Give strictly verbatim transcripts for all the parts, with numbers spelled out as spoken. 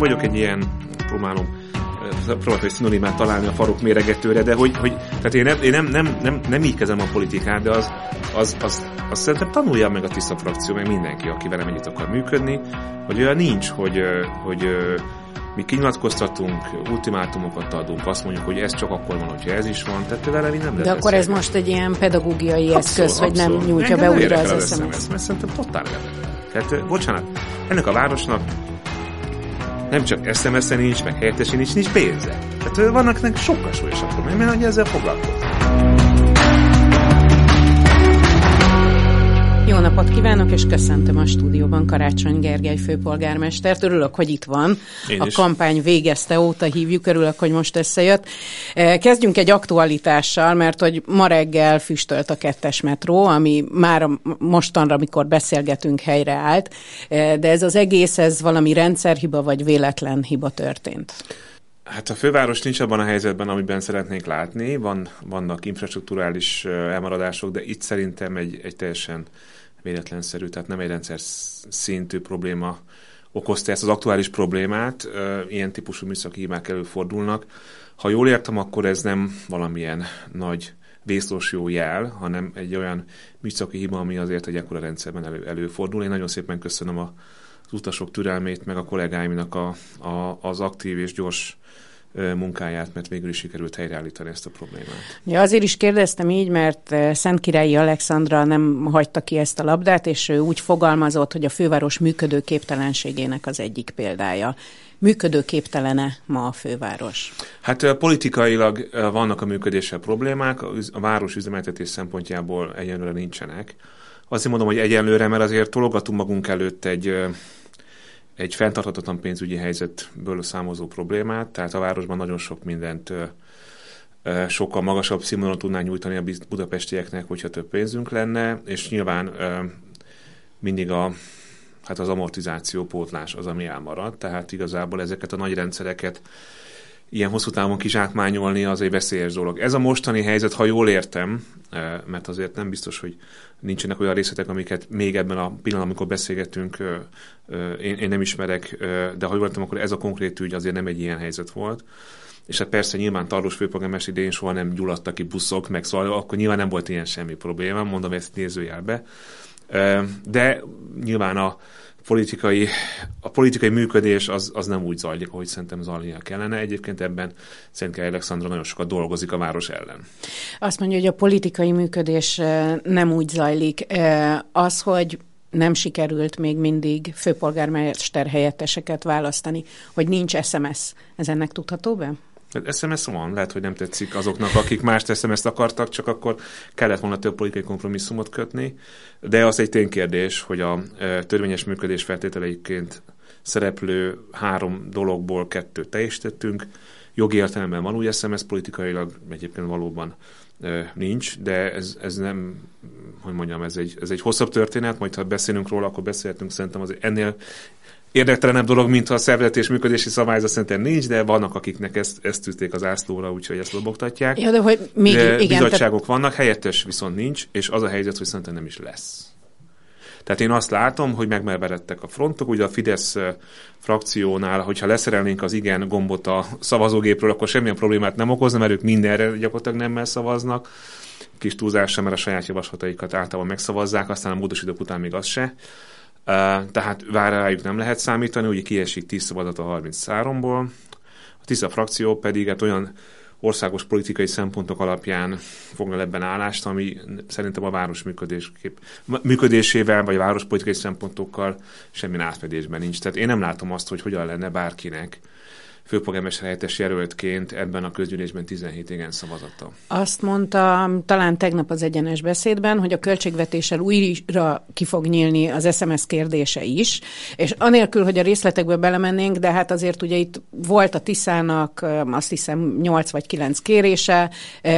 vagyok egy ilyen, próbálom, próbáltam egy szinonimát találni a farok méregetőre, de hogy, hogy tehát én, nem, én nem, nem, nem, nem így kezdem a politikát, de az, az, az, az szerintem tanulja meg a Tisza frakció, meg mindenki, aki velem együtt akar működni, hogy olyan nincs, hogy, hogy mi kinyilatkoztatunk, ultimátumokat adunk, azt mondjuk, hogy ez csak akkor van, hogyha ez is van, tehát vele mi nem lehet. De akkor beszélni. Ez most egy ilyen pedagógiai abszolút, eszköz, hogy abszolút. Nem nyújtja be újra az es em es. Mert szerintem totál érdekel. Tehát, bocsánat, ennek a városnak nem csak es em es-en nincs, meg helyettesen nincs, nincs pénze. Tehát vannak nekik sokkal súlyosabb problémák, hogy ezzel foglalkozni. Jó napot kívánok, és köszöntöm a stúdióban Karácsony Gergely főpolgármestert. Örülök, hogy itt van. Én a is. Kampány végezte óta hívjuk, örülök, hogy most összejött. Kezdjünk egy aktualitással, mert hogy ma reggel füstölt a kettes metró, ami már mostanra, amikor beszélgetünk, helyreállt, de ez az egész, ez valami rendszerhiba vagy véletlen hiba történt. Hát a főváros nincs abban a helyzetben, amiben szeretnénk látni. Van, vannak infrastrukturális elmaradások, de itt szerintem egy, egy teljesen véletlenszerű, tehát nem egy rendszer szintű probléma okozta ezt az aktuális problémát. Ilyen típusú műszaki hibák előfordulnak. Ha jól értem, akkor ez nem valamilyen nagy vészlós jó jel, hanem egy olyan műszaki hiba, ami azért egy ekkora rendszerben elő, előfordul. Én nagyon szépen köszönöm a az utasok türelmét, meg a kollégáimnak a, a, az aktív és gyors munkáját, mert végül is sikerült helyreállítani ezt a problémát. Ja, azért is kérdeztem így, mert Szentkirályi Alexandra nem hagyta ki ezt a labdát, és ő úgy fogalmazott, hogy a főváros működőképtelenségének az egyik példája. Működőképtelene ma a főváros? Hát politikailag vannak a működéssel problémák, a város üzemeltetés szempontjából egyenlőre nincsenek. Azért mondom, hogy egyenlőre, mert azért tologatunk magunk előtt egy, egy fenntarthatatlan pénzügyi helyzetből számozó problémát, tehát a városban nagyon sok mindent sokkal magasabb színvonalon tudnánk nyújtani a budapestieknek, hogyha több pénzünk lenne, és nyilván mindig a, hát az amortizáció, pótlás az, ami elmarad, tehát igazából ezeket a nagy rendszereket ilyen hosszú távon kizsákmányolni az egy veszélyes dolog. Ez a mostani helyzet, ha jól értem, mert azért nem biztos, hogy nincsenek olyan részletek, amiket még ebben a pillanatban, amikor beszélgetünk, én, én nem ismerek, de ha jól értem, akkor ez a konkrét ügy azért nem egy ilyen helyzet volt. És hát persze nyilván Tarlós főpolgármester idején soha nem gyulladtak ki buszok, meg szóval akkor nyilván nem volt ilyen semmi probléma, mondom ezt nézőjelbe. De nyilván a politikai, a politikai működés az, az nem úgy zajlik, ahogy szerintem zajlnia kellene. Egyébként ebben Szentkirályi Alexandra nagyon sokat dolgozik a város ellen. Azt mondja, hogy a politikai működés nem úgy zajlik. Az, hogy nem sikerült még mindig főpolgármester helyetteseket választani, hogy nincs es em es, ez ennek tudható be? es em es van, lehet, hogy nem tetszik azoknak, akik más es em es-t akartak, csak akkor kellett volna több politikai kompromisszumot kötni, de az egy ténykérdés, hogy a törvényes működés feltételeiként szereplő három dologból kettőt teljesítettünk. Jogi értelemben van új es em es, politikailag egyébként valóban nincs, de ez, ez nem, hogy mondjam, ez egy, ez egy hosszabb történet, majd ha beszélünk róla, akkor beszélhetünk, szerintem az ennél érdektelenebb dolog, mint a szervezet és működési szabályzat szerintem nincs, de vannak, akiknek ezt, ezt tűzték az ászlóra, úgyhogy ezt lobogtatják. Ja, de hogy még de igen, bizottságok te... vannak, helyettes viszont nincs, és az a helyzet, hogy szerintem nem is lesz. Tehát én azt látom, hogy megmerveredtek a frontok, ugye a Fidesz frakciónál, hogyha leszerelnénk az igen gombot a szavazógépről, akkor semmilyen problémát nem okozna, mert ők mindenre gyakorlatilag nemmel szavaznak. Kis túlzással, mert a saját javaslataikat általában megszavazzák, aztán a módosítók után még az se. Uh, tehát rájuk nem lehet számítani, ugye kiesik tíz szavazat a harmincháromból. A Tisza frakció pedig hát olyan országos politikai szempontok alapján foglal ebben állást, ami szerintem a város működésével, vagy a várospolitikai szempontokkal semmi átfedésben nincs. Tehát én nem látom azt, hogy hogyan lenne bárkinek főpolgármester helyettes jelöltként ebben a közgyűlésben tizenhét igen szavazata. Azt mondta talán tegnap az Egyenes Beszédben, hogy a költségvetéssel újra ki fog nyílni az es em es kérdése is, és anélkül, hogy a részletekbe belemennénk, de hát azért ugye itt volt a Tiszának azt hiszem nyolc vagy kilenc kérése,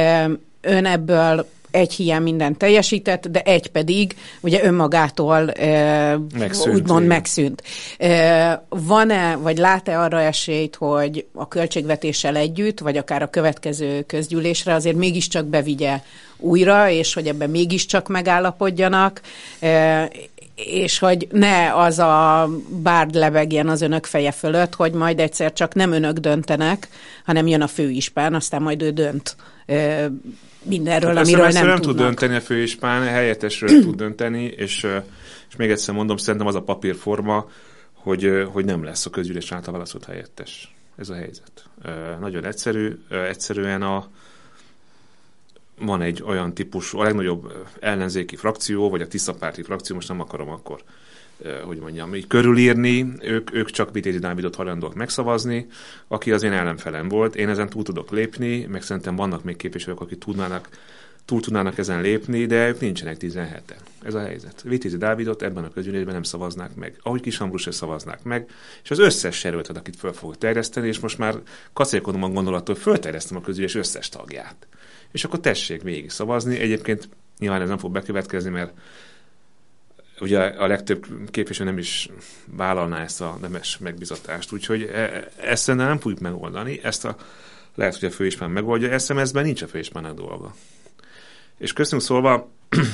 ön ebből egy hiány mindent teljesített, de egy pedig ugye önmagától e, megszűnt, úgymond igen. megszűnt. E, van-e, vagy lát-e arra esélyt, hogy a költségvetéssel együtt, vagy akár a következő közgyűlésre azért mégiscsak bevigye újra, és hogy ebben mégiscsak megállapodjanak, e, és hogy ne az a bárd lebegjen az önök feje fölött, hogy majd egyszer csak nem önök döntenek, hanem jön a főispán, aztán majd ő dönt ö, mindenről, hát amiről nem, nem tudnak. tud dönteni a főispán, helyettesről tud dönteni, és, és még egyszer mondom, szerintem az a papírforma, hogy, hogy nem lesz a közgyűlés által választott helyettes. Ez a helyzet. Nagyon egyszerű, egyszerűen a van egy olyan típusú, a legnagyobb ellenzéki frakció, vagy a tiszapárti frakció, most nem akarom akkor, hogy mondjam, így körülírni, ők, ők csak Vitézi Dávidot hajlandóak megszavazni, aki az én ellenfelem volt. Én ezen túl tudok lépni, meg szerintem vannak még képviselők, akik tudnának, túl tudnának ezen lépni, de ők nincsenek tizenheten. Ez a helyzet. Vitézi Dávidot ebben a közgyűlésben nem szavaznák meg. Ahogy Kis Ambrus se szavaznák meg, és az összes jelöltet, akit föl fogok terjeszteni, és most már kacérkodom a gondolattól, hogy fölterjesztem a közgyűlés összes tagját. És akkor tessék végig szavazni. Egyébként nyilván ez nem fog bekövetkezni, mert ugye a legtöbb képviselő nem is vállalná ezt a nemes megbizatást. Úgyhogy ezt szerintem nem fogjuk megoldani. Ezt a, lehet, hogy a főispán megoldja. es em es-ben nincs a főispánnak dolga. És köztünk szólva,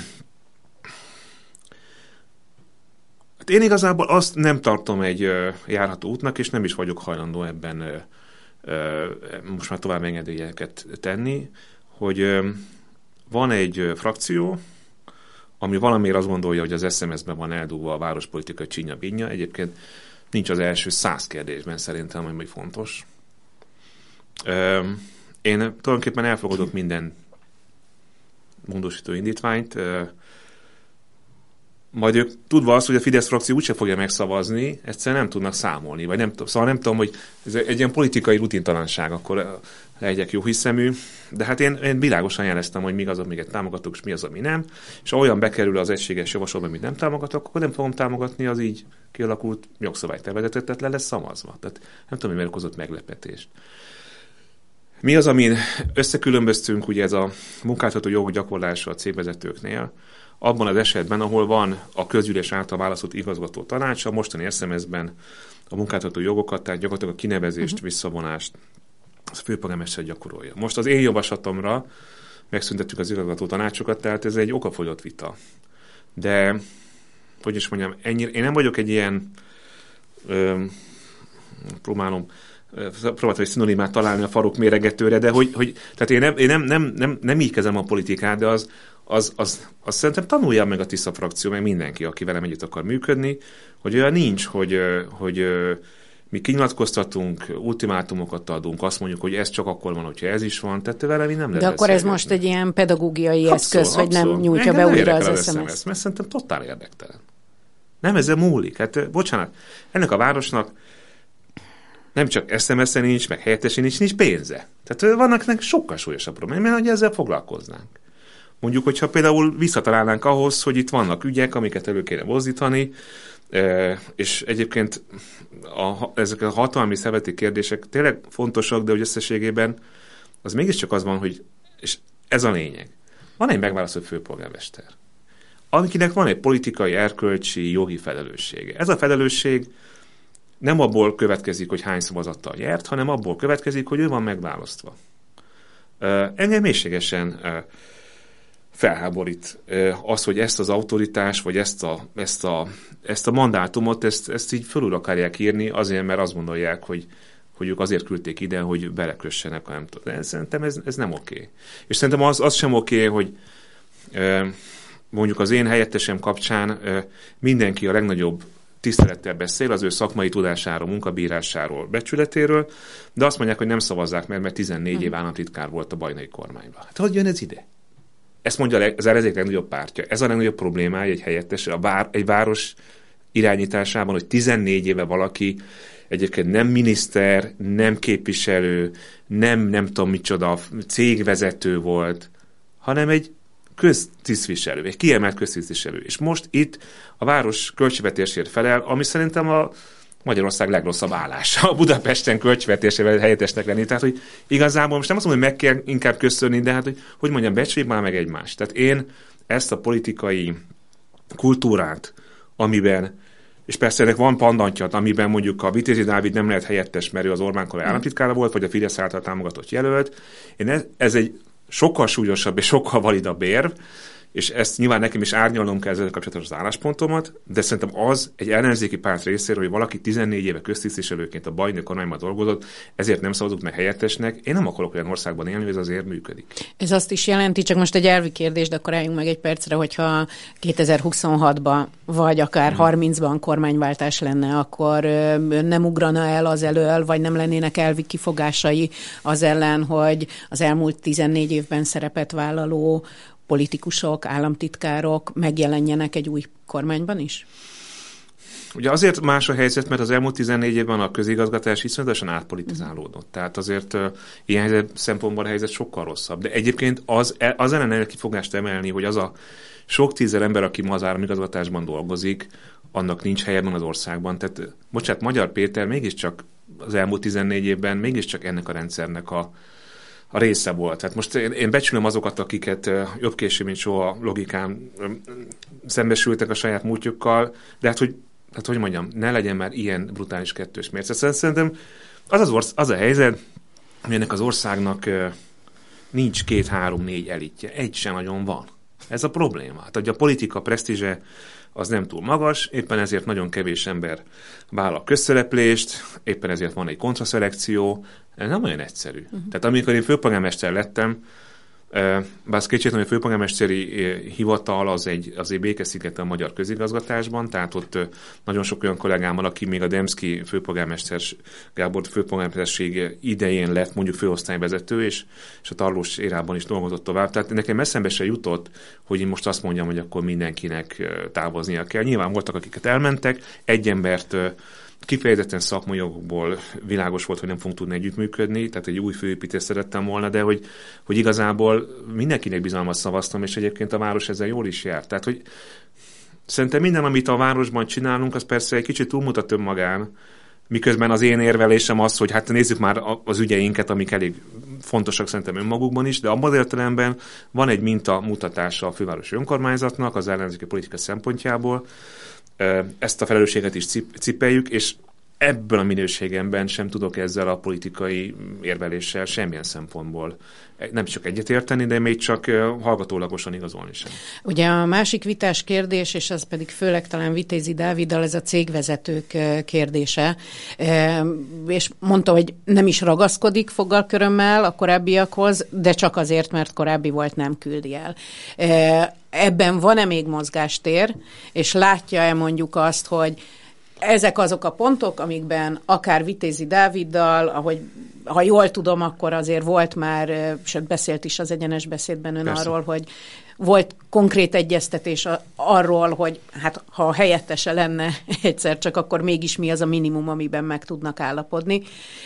hát én igazából azt nem tartom egy járható útnak, és nem is vagyok hajlandó ebben most már tovább engedélyeket tenni, hogy van egy frakció, ami valamiért azt gondolja, hogy az es em es-ben van eldugva a várospolitikai csinya-binnya. Egyébként nincs az első száz kérdésben szerintem, ami fontos. Én tulajdonképpen elfogadok minden módosító indítványt, majd ők tudva azt, hogy a Fidesz frakció úgyse fogja megszavazni, egyszerűen nem tudnak számolni, vagy nem tudom. Szóval nem tudom, hogy ez egy ilyen politikai rutintalanság, akkor legyek jó hiszemű, de hát én, én világosan jeleztem, hogy mi az, amiket támogatok, és mi az, ami nem, és ha olyan bekerül az egységes javaslatba, amit nem támogatok, akkor nem fogom támogatni az így kialakult jogszabálytervezetet, tehát le lesz szavazva. Tehát nem tudom, hogy miért okozott meglepetést. Mi az, amin összekülönböztünk, ugye ez a munkáltató jogok gyakorlása a cégvezetőknél, abban az esetben, ahol van a közgyűlés által választott igazgató tanács, a mostani es em es-ben a munkáltató jogokat, tehát gyakorlatilag a kinevezést, uh-huh. visszavonást, az a főpolgármester gyakorolja. Most az én javaslatomra megszüntettük az igazgató tanácsokat, tehát ez egy okafogyott vita. De, hogy is mondjam, ennyire, én nem vagyok egy ilyen, ö, próbálom, próbáltam egy szinonimát találni a farok méregetőre, de hogy, hogy tehát én, nem, én nem, nem, nem, nem így kezdem a politikát, de az, az, az, az szerintem tanulja meg a Tisza frakció, meg mindenki, aki velem együtt akar működni, hogy olyan nincs, hogy, hogy mi kinyilatkoztatunk, ultimátumokat adunk, azt mondjuk, hogy ez csak akkor van, hogyha ez is van, tehát velem nem lehet. De akkor ez most egy ilyen pedagógiai abszolút, eszköz, hogy nem nyújtja engem be újra az es em es. Mert szerintem totál érdektelen. Nem ezzel múlik. Hát bocsánat, ennek a városnak nem csak es em es-en nincs, meg helyettesen nincs, nincs pénze. Tehát vannak nekik sokkal súlyosabb problémák, mert hogy ezzel foglalkoznánk. Mondjuk, hogyha például visszatalálnánk ahhoz, hogy itt vannak ügyek, amiket elő kéne mozdítani, és egyébként a, ezek a hatalmi szervezeti kérdések tényleg fontosak, de hogy összességében az mégiscsak az van, hogy, és ez a lényeg, van egy megválasztott főpolgármester, akinek van egy politikai, erkölcsi, jogi felelőssége. Ez a felelősség nem abból következik, hogy hány szavazattal nyert, hanem abból következik, hogy ő van megválasztva. Engem mélységesen felháborít az, hogy ezt az autoritás, vagy ezt a, ezt a, ezt a mandátumot, ezt, ezt így fölül akarják írni, azért, mert azt gondolják, hogy, hogy ők azért küldték ide, hogy belekössenek, nem tudom. De szerintem ez, ez nem oké. És szerintem az, az sem oké, hogy mondjuk az én helyettesem kapcsán mindenki a legnagyobb tisztelettel beszél az ő szakmai tudásáról, munkabírásáról, becsületéről, de azt mondják, hogy nem szavazzák meg, mert tizennégy év államtitkár volt a bajnai kormányban. Hát hogy jön ez ide? Ezt mondja az ellenzék legnagyobb pártja. Ez a legnagyobb problémája egy helyettes, a vár, egy város irányításában, hogy tizennégy éve valaki egyébként nem miniszter, nem képviselő, nem nem tudom micsoda, cégvezető volt, hanem egy köztisztviselő, egy kiemelt köztisztviselő. És most itt a város költségvetésért felel, ami szerintem a Magyarország legrosszabb állása. A Budapesten költségvetésével helyettesnek lenni. Tehát, hogy igazából most nem azt mondom, hogy meg kell inkább köszönni, de hát, hogy, hogy mondjam, becsüljük már meg egymást. Tehát én ezt a politikai kultúrát, amiben, és persze ennek van pandantja, amiben mondjuk a Vitézi Dávid nem lehet helyettes, mert ő az Orbán kormány államtitkára volt, vagy a Fidesz által támogatott jelölt. Én ez, ez egy sokkal súlyosabb és sokkal validabb érv, és ezt nyilván nekem is árnyalnom kell ezzel kapcsolatos az álláspontomat, de szerintem az egy ellenzéki párt részéről, hogy valaki tizennégy éve köztisztviselőként a Bajnai kormányban dolgozott, ezért nem szavazunk meg helyettesnek. Én nem akarok olyan országban élni, hogy ez azért működik. Ez azt is jelenti, csak most egy elvi kérdés, de akkor álljunk meg egy percre, hogyha kétezer-huszonhatban vagy akár hmm. harmincban kormányváltás lenne, akkor nem ugrana el az elől, vagy nem lennének elvi kifogásai az ellen, hogy az elmúlt tizennégy évben szerepet vállaló politikusok, államtitkárok megjelenjenek egy új kormányban is? Ugye azért más a helyzet, mert az elmúlt tizennégy évben a közigazgatás iszonyatosan átpolitizálódott. Tehát azért uh, ilyen helyzet, szempontból a helyzet sokkal rosszabb. De egyébként az, az ellen el kifogást emelni, hogy az a sok tízezer ember, aki ma az államigazgatásban dolgozik, annak nincs helye az országban. Tehát, bocsánat, Magyar Péter mégiscsak az elmúlt tizennégy évben mégiscsak ennek a rendszernek a a része volt. Tehát most én, én becsülöm azokat, akiket uh, jobb később, mint soha logikán um, szembesültek a saját múltjukkal, de hát hogy, hát hogy mondjam, ne legyen már ilyen brutális kettős mérce. Szerintem az, az, orsz, az a helyzet, hogy ennek az országnak uh, nincs két, három, négy elitje. Egy sem nagyon van. Ez a probléma. Hát, hogy a politika presztízse az nem túl magas, éppen ezért nagyon kevés ember vállal közszereplést, éppen ezért van egy kontraszelekció, ez nem olyan egyszerű. Uh-huh. Tehát amikor én főpolgármester lettem, bár az kétségtelen, hogy a főpolgármesteri hivatal az egy, az egy békeszigete a magyar közigazgatásban, tehát ott nagyon sok olyan kollégám van, aki még a Demszky főpolgármester, Gábor főpolgármesterség idején lett mondjuk főosztályvezető, és, és a Tarlós érában is dolgozott tovább. Tehát nekem eszembe se jutott, hogy én most azt mondjam, hogy akkor mindenkinek távoznia kell. Nyilván voltak, akiket elmentek, egy embert kifejezetten szakmai jogokból világos volt, hogy nem fogunk tudni együttműködni, tehát egy új főépítést szerettem volna, de hogy, hogy igazából mindenkinek bizalmat szavaztam, és egyébként a város ezzel jól is járt. Tehát, hogy szerintem minden, amit a városban csinálunk, az persze egy kicsit túlmutat önmagán, miközben az én érvelésem az, hogy hát nézzük már az ügyeinket, amik elég fontosak szerintem önmagukban is, de abban az értelemben van egy mintamutatása a fővárosi önkormányzatnak az ellenzéki politika szempontjából. Ezt a felelősséget is cipeljük, és ebből a minőségemben sem tudok ezzel a politikai érveléssel semmilyen szempontból nem csak egyetérteni, de még csak hallgatólagosan igazolni sem. Ugye a másik vitás kérdés, és az pedig főleg talán Vitézi Dáviddal, ez a cégvezetők kérdése, és mondta, hogy nem is ragaszkodik foggalkörömmel a korábbiakhoz, de csak azért, mert korábbi volt, nem küldi el. Ebben van-e még mozgástér, és látja-e mondjuk azt, hogy ezek azok a pontok, amikben akár Vitézi Dáviddal, ahogy ha jól tudom, akkor azért volt már, sőt beszélt is az egyenes beszédben ön Persze. arról, hogy volt konkrét egyeztetés arról, hogy hát ha helyettese lenne egyszer csak, akkor mégis mi az a minimum, amiben meg tudnak állapodni.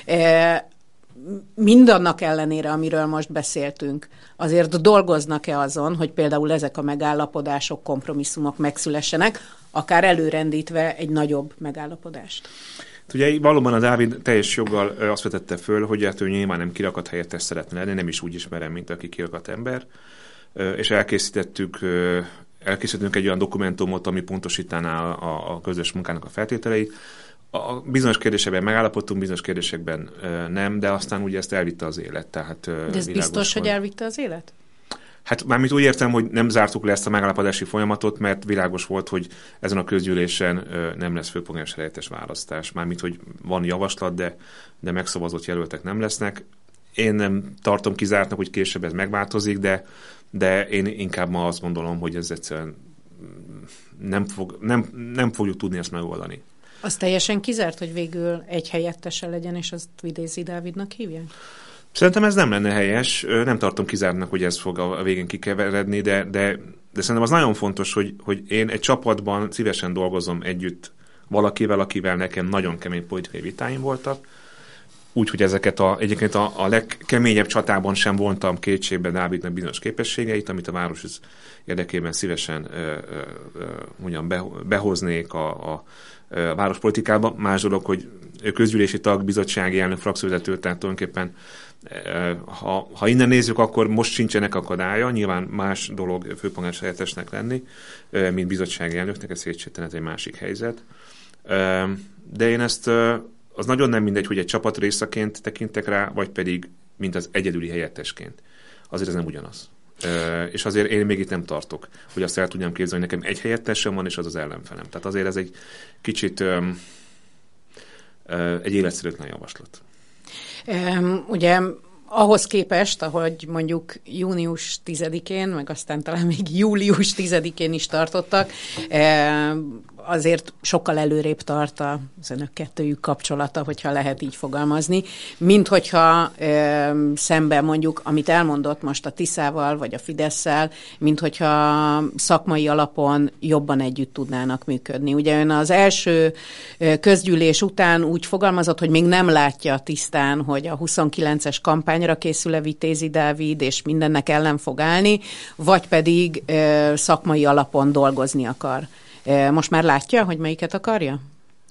Mindannak ellenére, amiről most beszéltünk, azért dolgoznak-e azon, hogy például ezek a megállapodások, kompromisszumok megszülessenek, akár előrendítve egy nagyobb megállapodást? Ugye valóban a Dávid teljes joggal azt vetette föl, hogy hát ő nyilván nem kirakat helyettes szeretne lenni, nem is úgy ismerem, mint aki kirakat ember, és elkészítettük, elkészítettünk egy olyan dokumentumot, ami pontosítaná a, a közös munkának a feltételeit. A bizonyos kérdésekben megállapodtunk, bizonyos kérdésekben nem, de aztán ugye ezt elvitte az élet. Tehát de ez biztos, hogy elvitte az élet? Hát mármint úgy értem, hogy nem zártuk le ezt a megállapodási folyamatot, mert világos volt, hogy ezen a közgyűlésen nem lesz főpolgármester helyettes választás. Mármint, hogy van javaslat, de, de megszavazott jelöltek nem lesznek. Én nem tartom kizártnak, hogy később ez megváltozik, de, de én inkább ma azt gondolom, hogy ez egyszerűen nem, fog, nem, nem fogjuk tudni ezt megoldani. Az teljesen kizárt, hogy végül egy helyettese legyen, és azt Vitézi Dávidnak hívják? Szerintem ez nem lenne helyes, nem tartom kizártnak, hogy ez fog a végén kikeveredni, de, de, de szerintem az nagyon fontos, hogy, hogy én egy csapatban szívesen dolgozom együtt valakivel, akivel nekem nagyon kemény politikai vitáim voltak, úgyhogy ezeket a, egyébként a, a legkeményebb csatában sem vontam kétségbe Dávidnak bizonyos képességeit, amit a város érdekében szívesen ö, ö, mondjam, be, behoznék a, a a várospolitikába. Más dolog, hogy közgyűlési tag, bizottsági elnök, frakcióvezető, tehát tulajdonképpen ha, ha innen nézzük, akkor most sincsenek akadálya, nyilván más dolog főpolgármester helyettesnek lenni, mint bizottsági elnöknek, ez kétségtelen, ez egy másik helyzet. De én ezt, az nagyon nem mindegy, hogy egy csapat részeként tekintek rá, vagy pedig mint az egyedüli helyettesként. Azért ez nem ugyanaz. És azért én még itt nem tartok, hogy azt el tudjam képzelni, hogy nekem egy helyettesem van, és az az ellenfelem. Tehát azért ez egy kicsit egy életszerűtlen javaslat. Um, ugye ahhoz képest, ahogy mondjuk június tizedikén, meg aztán talán még július tizedikén is tartottak, azért sokkal előrébb tart az önök kettőjük kapcsolata, hogyha lehet így fogalmazni, mint hogyha szemben mondjuk, amit elmondott most a Tiszával, vagy a Fidesszel, mint hogyha szakmai alapon jobban együtt tudnának működni. Ugye ön az első közgyűlés után úgy fogalmazott, hogy még nem látja tisztán, hogy a huszonkilences kampányra készül-e Vitézi Dávid, és mindennek ellen fog állni, vagy pedig szakmai alapon dolgozni akar. Most már látja, hogy melyiket akarja?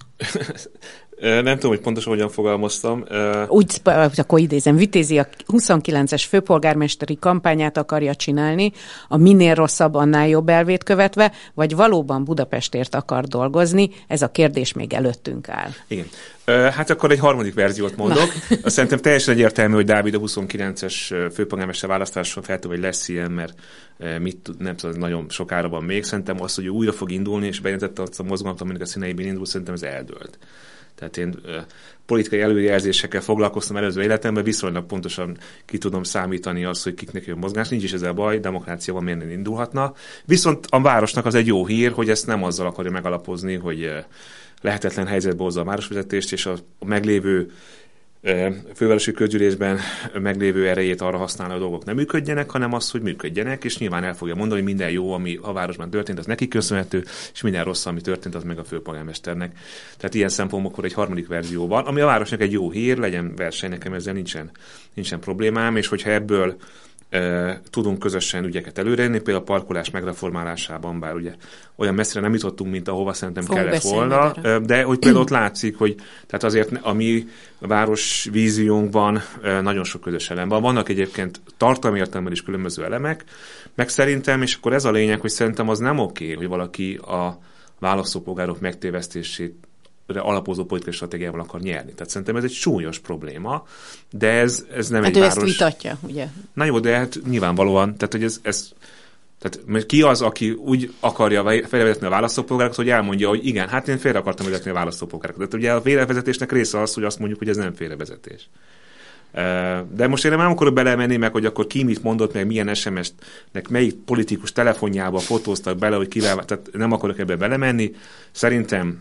Nem tudom, hogy pontosan hogyan fogalmaztam. Úgy, akkor idézem, Vitézi a huszonkilences főpolgármesteri kampányát akarja csinálni, a minél rosszabb, annál jobb elvét követve, vagy valóban Budapestért akar dolgozni? Ez a kérdés még előttünk áll. Igen. Hát akkor egy harmadik verziót mondok. Na. Szerintem teljesen egyértelmű, hogy Dávid a huszonkilences főpolgármester választáson feltétlenül, hogy lesz ilyen, mert mit, nem tudom, nagyon sokára van még. Szerintem az, hogy újra fog indulni, és bejelentette azt a mozgalmat, aminek a színeiben indul, szerintem ez eldőlt. Tehát én uh, politikai előjelzésekkel foglalkoztam előző életemben, viszonylag pontosan ki tudom számítani azt, hogy kiknek jön mozgás. Nincs is ezzel baj, demokrácia van, miért nem indulhatna. Viszont a városnak az egy jó hír, hogy ezt nem azzal akarja megalapozni, hogy uh, lehetetlen helyzetbe hozza a városvezetést, és a, a meglévő uh, fővárosi közgyűlésben meglévő erejét arra használni, hogy a dolgok nem működjenek, hanem az, hogy működjenek, és nyilván el fogja mondani, hogy minden jó, ami a városban történt, az neki köszönhető, és minden rossz, ami történt, az meg a főpolgármesternek. Tehát ilyen szempontból egy harmadik verzió van, ami a városnak egy jó hír, legyen verseny, nekem ezzel nincsen, nincsen problémám, és hogyha ebből e, tudunk közösen ügyeket előrenni, például a parkolás megreformálásában, bár ugye olyan messzire nem jutottunk, mint ahova szerintem Fogunk kellett volna, erre. De hogy például ott látszik, hogy tehát azért a mi városvíziónkban nagyon sok közös elem van. Vannak egyébként tartalmi értelemben is különböző elemek, meg szerintem, és akkor ez a lényeg, hogy szerintem az nem oké, hogy valaki a választópolgárok megtévesztését alapozó politikai stratégiával akar nyerni. Tehát szerintem ez egy súlyos probléma, de ez, ez nem hát egy ő város... ezt vitatja, ugye? Na jó, de hát nyilvánvalóan, tehát hogy ez, ez tehát ki az, aki úgy akarja félrevezetni a választópolgárokat, hogy elmondja, hogy igen, hát én félre akartam vezetni a választópolgárokat. De ugye a félrevezetésnek része az, hogy azt mondjuk, hogy ez nem félrevezetés. De most én nem akarok belemenni meg, hogy akkor ki mit mondott, meg milyen es em es-nek melyik politikus telefonjába fotóztak bele, hogy kivel, tehát nem akarok ebbe belemenni. Szerintem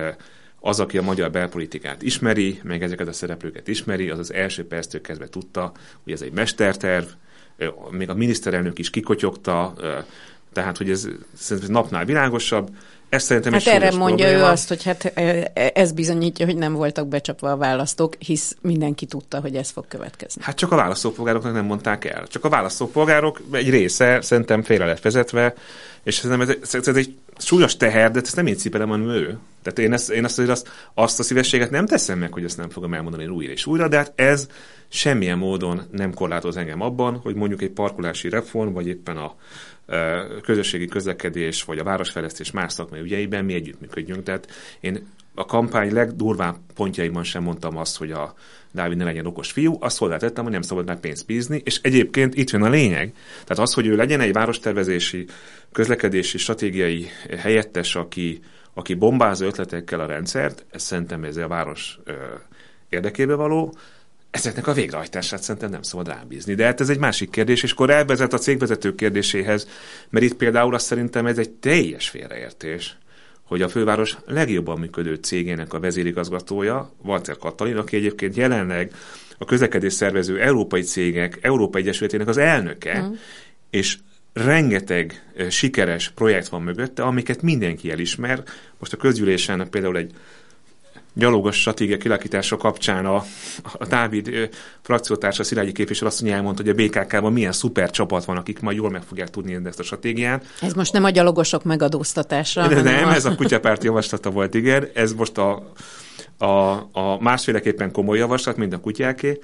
az, aki a magyar belpolitikát ismeri, meg ezeket a szereplőket ismeri, az az első perctől kezdve tudta, hogy ez egy mesterterv, még a miniszterelnök is kikotyogta, tehát, hogy ez szerintem napnál világosabb. Ez szerintem hát erre mondja probléma. Ő azt, hogy hát ez bizonyítja, hogy nem voltak becsapva a választók, hisz mindenki tudta, hogy ez fog következni. Hát csak a választópolgároknak nem mondták el. Csak a választópolgárok egy része szerintem félre lett vezetve, és ez, ez, ez egy súlyos teher, de ezt nem én cipelem, hanem ő. Tehát én, ezt, én azt, azt, azt a szívességet nem teszem meg, hogy ezt nem fogom elmondani újra és újra, de hát ez semmilyen módon nem korlátoz engem abban, hogy mondjuk egy parkolási reform, vagy éppen a közösségi közlekedés, vagy a városfejlesztés más szakmai ügyeiben mi együttműködjünk. Tehát én a kampány legdurvább pontjaiban sem mondtam azt, hogy a Dávid ne legyen okos fiú, azt hozzátettem, hogy nem szabad már pénzt bízni, és egyébként itt jön a lényeg. Tehát az, hogy ő legyen egy várostervezési, közlekedési, stratégiai helyettes, aki, aki bombázza ötletekkel a rendszert, ez szerintem ez a város ö, érdekébe való, ezeknek a végrehajtását szerintem nem szabad rábízni. De hát ez egy másik kérdés, és akkor elvezet a cégvezetők kérdéséhez, mert itt például azt szerintem ez egy teljes félreértés, hogy a főváros legjobban működő cégének a vezérigazgatója, Walter Katalin, aki egyébként jelenleg a közlekedés szervező európai cégek, Európai Egyesületének az elnöke, mm. és rengeteg sikeres projekt van mögötte, amiket mindenki elismer. Most a közgyűlésen például egy gyalogos stratégia kilakítása kapcsán a, a Dávid frakciótársa Szilágyi képviselő azt mondja, elmondta, hogy a bé ká ká-ban milyen szuper csapat van, akik majd jól meg fogják tudni ezt a stratégiát. Ez most nem a gyalogosok megadóztatása. De nem, a... ez a kutyapárt javaslata volt, igen. Ez most a, a, a másféleképpen komoly javaslat, mint a kutyáké.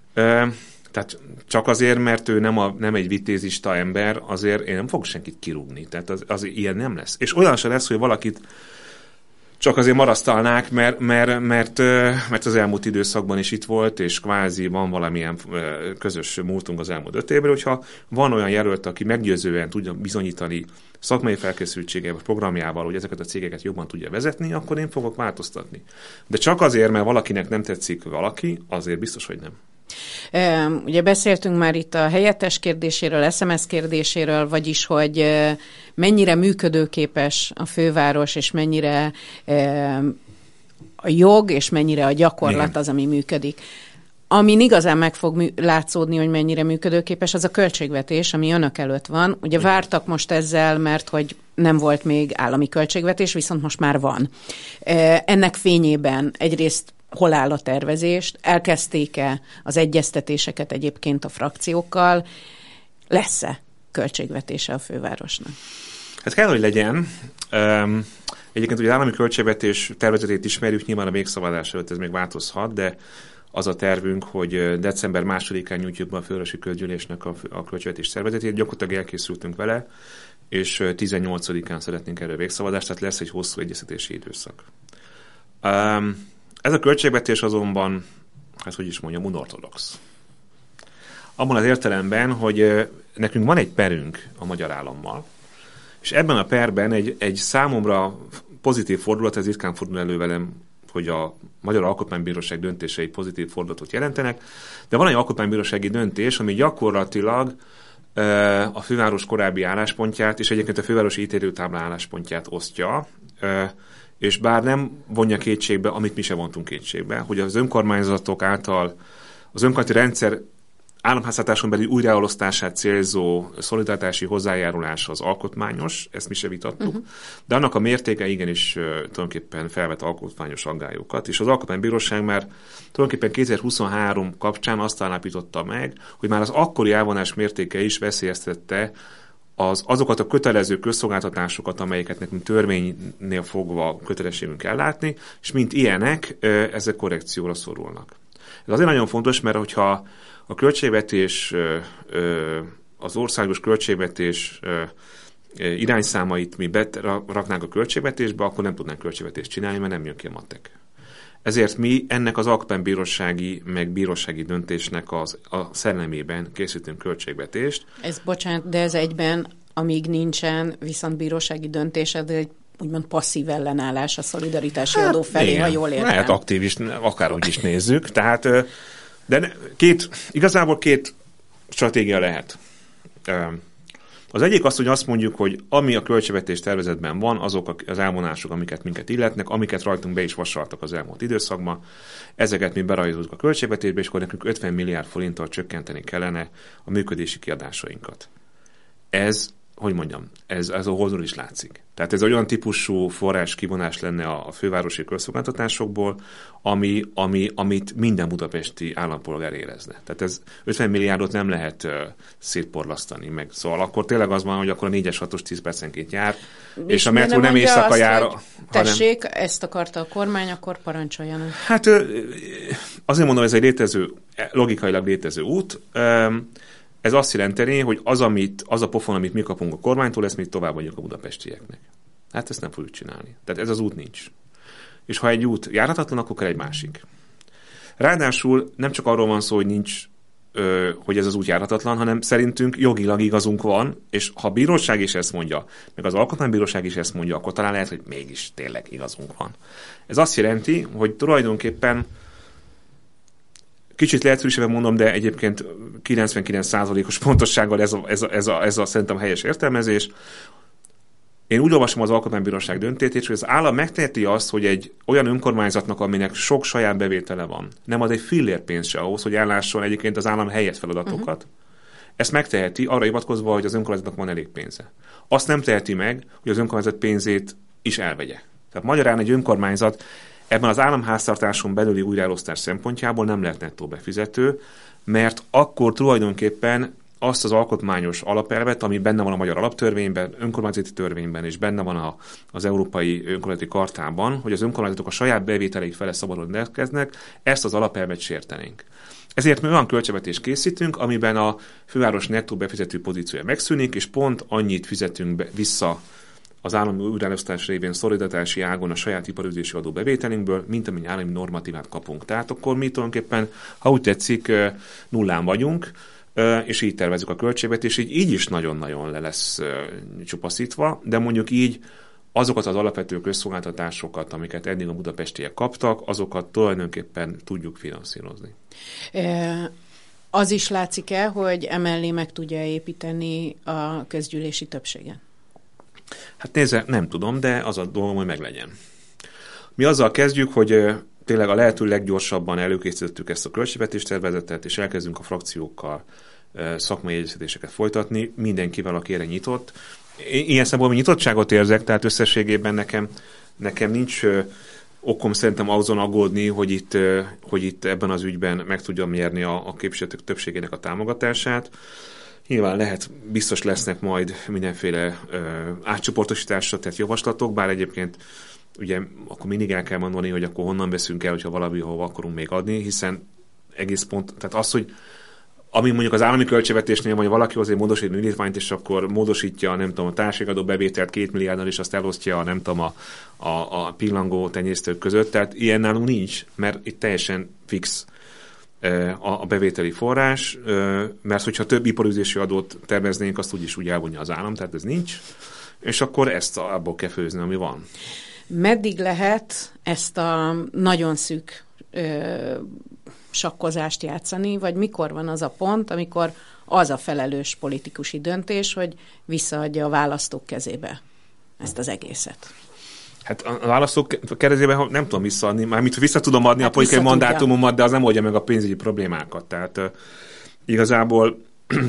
E, tehát csak azért, mert ő nem, a, nem egy vitézista ember, azért én nem fog senkit kirúgni. Tehát az, az ilyen nem lesz. És olyan se lesz, hogy valakit Csak azért marasztalnák, mert, mert, mert, mert az elmúlt időszakban is itt volt, és kvázi van valamilyen közös múltunk az elmúlt öt évben, hogyha van olyan jelölt, aki meggyőzően tudja bizonyítani szakmai felkészültségével, programjával, hogy ezeket a cégeket jobban tudja vezetni, akkor én fogok változtatni. De csak azért, mert valakinek nem tetszik valaki, azért biztos, hogy nem. Ugye beszéltünk már itt a helyettes kérdéséről, es em es kérdéséről, vagyis, hogy mennyire működőképes a főváros, és mennyire a jog, és mennyire a gyakorlat az, ami működik. Amin igazán meg fog mű- látszódni, hogy mennyire működőképes, az a költségvetés, ami önök előtt van. Ugye vártak most ezzel, mert hogy nem volt még állami költségvetés, viszont most már van. Ennek fényében egyrészt hol áll a tervezést, elkezdték-e az egyeztetéseket egyébként a frakciókkal, lesz-e költségvetése a fővárosnak? Hát kell, hogy legyen. Um, egyébként ugye az állami költségvetés tervezetét ismerjük, nyilván a végszavazás előtt ez még változhat, de az a tervünk, hogy december másodikán nyújtjuk be a fővárosi közgyűlésnek a, a költségvetés tervezetét, gyakorlatilag elkészültünk vele, és tizennyolcadikán szeretnénk erről végszavazást, tehát lesz egy hosszú egyeztetési időszak. Um, Ez a költségvetés azonban, hát hogy is mondjam, unorthodox. Abban az értelemben, hogy nekünk van egy perünk a magyar állammal, és ebben a perben egy, egy számomra pozitív fordulat, ez ritkán fordul elő velem, hogy a Magyar Alkotmánybíróság döntései pozitív fordulatot jelentenek, de van egy alkotmánybírósági döntés, ami gyakorlatilag a főváros korábbi álláspontját, és egyébként a fővárosi ítélőtábla álláspontját osztja, és bár nem vonja kétségbe, amit mi se vontunk kétségbe, hogy az önkormányzatok által az önkormányzati rendszer államháztartáson belül újraelosztását célzó szolidaritási hozzájárulás az alkotmányos, ezt mi se vitattuk, uh-huh. de annak a mértéke igenis uh, tulajdonképpen felvet alkotmányos aggályokat, és az Alkotmánybíróság már tulajdonképpen kétezer-huszonhárom kapcsán azt állapította meg, hogy már az akkori elvonás mértéke is veszélyeztette Az, azokat a kötelező közszolgáltatásokat, amelyeket nekünk törvénynél fogva kötelességünk ellátni, és mint ilyenek, ezek korrekcióra szorulnak. Ez azért nagyon fontos, mert hogyha a költségvetés, az országos költségvetés irányszámait mi raknánk a költségvetésbe, akkor nem tudnánk költségvetést csinálni, mert nem jön ki a matek. Ezért mi ennek az alkotmánybírósági, meg bírósági döntésnek az, a szellemében készítünk költségvetést. Ez, bocsánat, de ez egyben, amíg nincsen viszont bírósági döntés, de egy úgymond passzív ellenállás a szolidaritási hát, adó felé, igen, ha jól értem. Lehet aktív is, akárhogy is nézzük. Tehát, de két, igazából két stratégia lehet. Az egyik az, hogy azt mondjuk, hogy ami a költségvetés tervezetben van, azok az elvonások, amiket minket illetnek, amiket rajtunk be is vasaltak az elmúlt időszakban, ezeket mi berajzoljuk a költségvetésbe, és akkor nekünk ötven milliárd forinttal csökkenteni kellene a működési kiadásainkat. Ez, hogy mondjam, ez, ez a holdról is látszik. Tehát ez olyan típusú forrás kivonás lenne a, a fővárosi közszolgáltatásokból, ami, ami, amit minden budapesti állampolgár érezne. Tehát ez ötven milliárdot nem lehet uh, szétporlasztani meg. Szóval akkor tényleg az van, hogy akkor a négyes, hatos tíz percenként jár, és, és a metró nem éjszaka jár. Hogy tessék, hanem... ezt akarta a kormány, akkor parancsoljanak. Hát uh, azért mondom, ez egy létező, logikailag létező út. Um, Ez azt jelenteni, hogy az, amit, az a pofon, amit mi kapunk a kormánytól, ezt még továbbadjuk a budapestieknek. Hát ezt nem fogjuk csinálni. Tehát ez az út nincs. És ha egy út járhatatlan, akkor kell egy másik. Ráadásul nem csak arról van szó, hogy nincs, ö, hogy ez az út járhatatlan, hanem szerintünk jogilag igazunk van, és ha a bíróság is ezt mondja, meg az alkotmánybíróság is ezt mondja, akkor talán lehet, hogy mégis tényleg igazunk van. Ez azt jelenti, hogy tulajdonképpen kicsit lehetőségben mondom, de egyébként kilencvenkilenc százalékos pontossággal ez a, ez, a, ez, a, ez a szerintem helyes értelmezés. Én úgy olvasom az Alkotmánybíróság döntését, hogy az állam megteheti azt, hogy egy olyan önkormányzatnak, aminek sok saját bevétele van, nem ad egy fillér pénzt se ahhoz, hogy ellásson egyébként az állam helyett feladatokat. Uh-huh. Ezt megteheti, arra hivatkozva, hogy az önkormányzatnak van elég pénze. Azt nem teheti meg, hogy az önkormányzat pénzét is elvegye. Tehát magyarán egy önkormányzat ebben az államháztartáson belüli újraelosztás szempontjából nem lehet nettó befizető, mert akkor tulajdonképpen azt az alkotmányos alapelvet, ami benne van a magyar alaptörvényben, önkormányzati törvényben, és benne van a, az Európai Önkormányzati Kartában, hogy az önkormányzatok a saját bevételeik fele szabadon rendelkeznek, ezt az alapelvet sértenénk. Ezért mi olyan költségvetést készítünk, amiben a főváros nettó befizető pozíciója megszűnik, és pont annyit fizetünk be, vissza az állami újraelosztás révén szolidaritási ágon a saját iparüzési adó bevételünkből, mint amennyi állami normatívát kapunk. Tehát akkor mi tulajdonképpen, ha úgy tetszik, nullán vagyunk, és így tervezzük a költségvetést, így, így is nagyon-nagyon le lesz csupaszítva, de mondjuk így azokat az alapvető közszolgáltatásokat, amiket eddig a budapestiek kaptak, azokat tulajdonképpen tudjuk finanszírozni. E, az is látszik-e, hogy emellé meg tudja építeni a közgyűlési többségen? Hát nézze, nem tudom, de az a dolgom, hogy meglegyen. Mi azzal kezdjük, hogy tényleg a lehető leggyorsabban előkészítettük ezt a költségvetéstervezetet, és elkezdünk a frakciókkal szakmai egyeztetéseket folytatni, mindenkivel, aki erre nyitott. Ilyen szempontból nyitottságot érzek, tehát összességében nekem, nekem nincs okom szerintem azon aggódni, hogy itt, hogy itt ebben az ügyben meg tudjam nyerni a, a képviselők többségének a támogatását. Nyilván lehet, biztos lesznek majd mindenféle ö, átcsoportosításra tett javaslatok, bár egyébként ugye akkor mindig el kell mondani, hogy akkor honnan veszünk el, hogyha valahova akarunk még adni, hiszen egész pont, tehát az, hogy ami mondjuk az állami költségvetésnél, vagy valaki azért módosít indítványt, és akkor módosítja, nem tudom, a társadalmi bevételt két milliárddal, és azt elosztja, nem tudom, a, a, a pillangó tenyésztők között. Tehát ilyen nálunk nincs, mert itt teljesen fix a, a bevételi forrás, mert hogyha több iparüzési adót terveznénk, azt úgyis úgy elvonja az állam, tehát ez nincs, és akkor ezt abból kell főzni, ami van. Meddig lehet ezt a nagyon szűk ö, sakkozást játszani, vagy mikor van az a pont, amikor az a felelős politikusi döntés, hogy visszaadja a választók kezébe ezt az egészet? Hát a választók kezében nem tudom visszaadni, mármint vissza tudom adni hát a politikai mandátumomat, de az nem oldja meg a pénzügyi problémákat. Tehát uh, igazából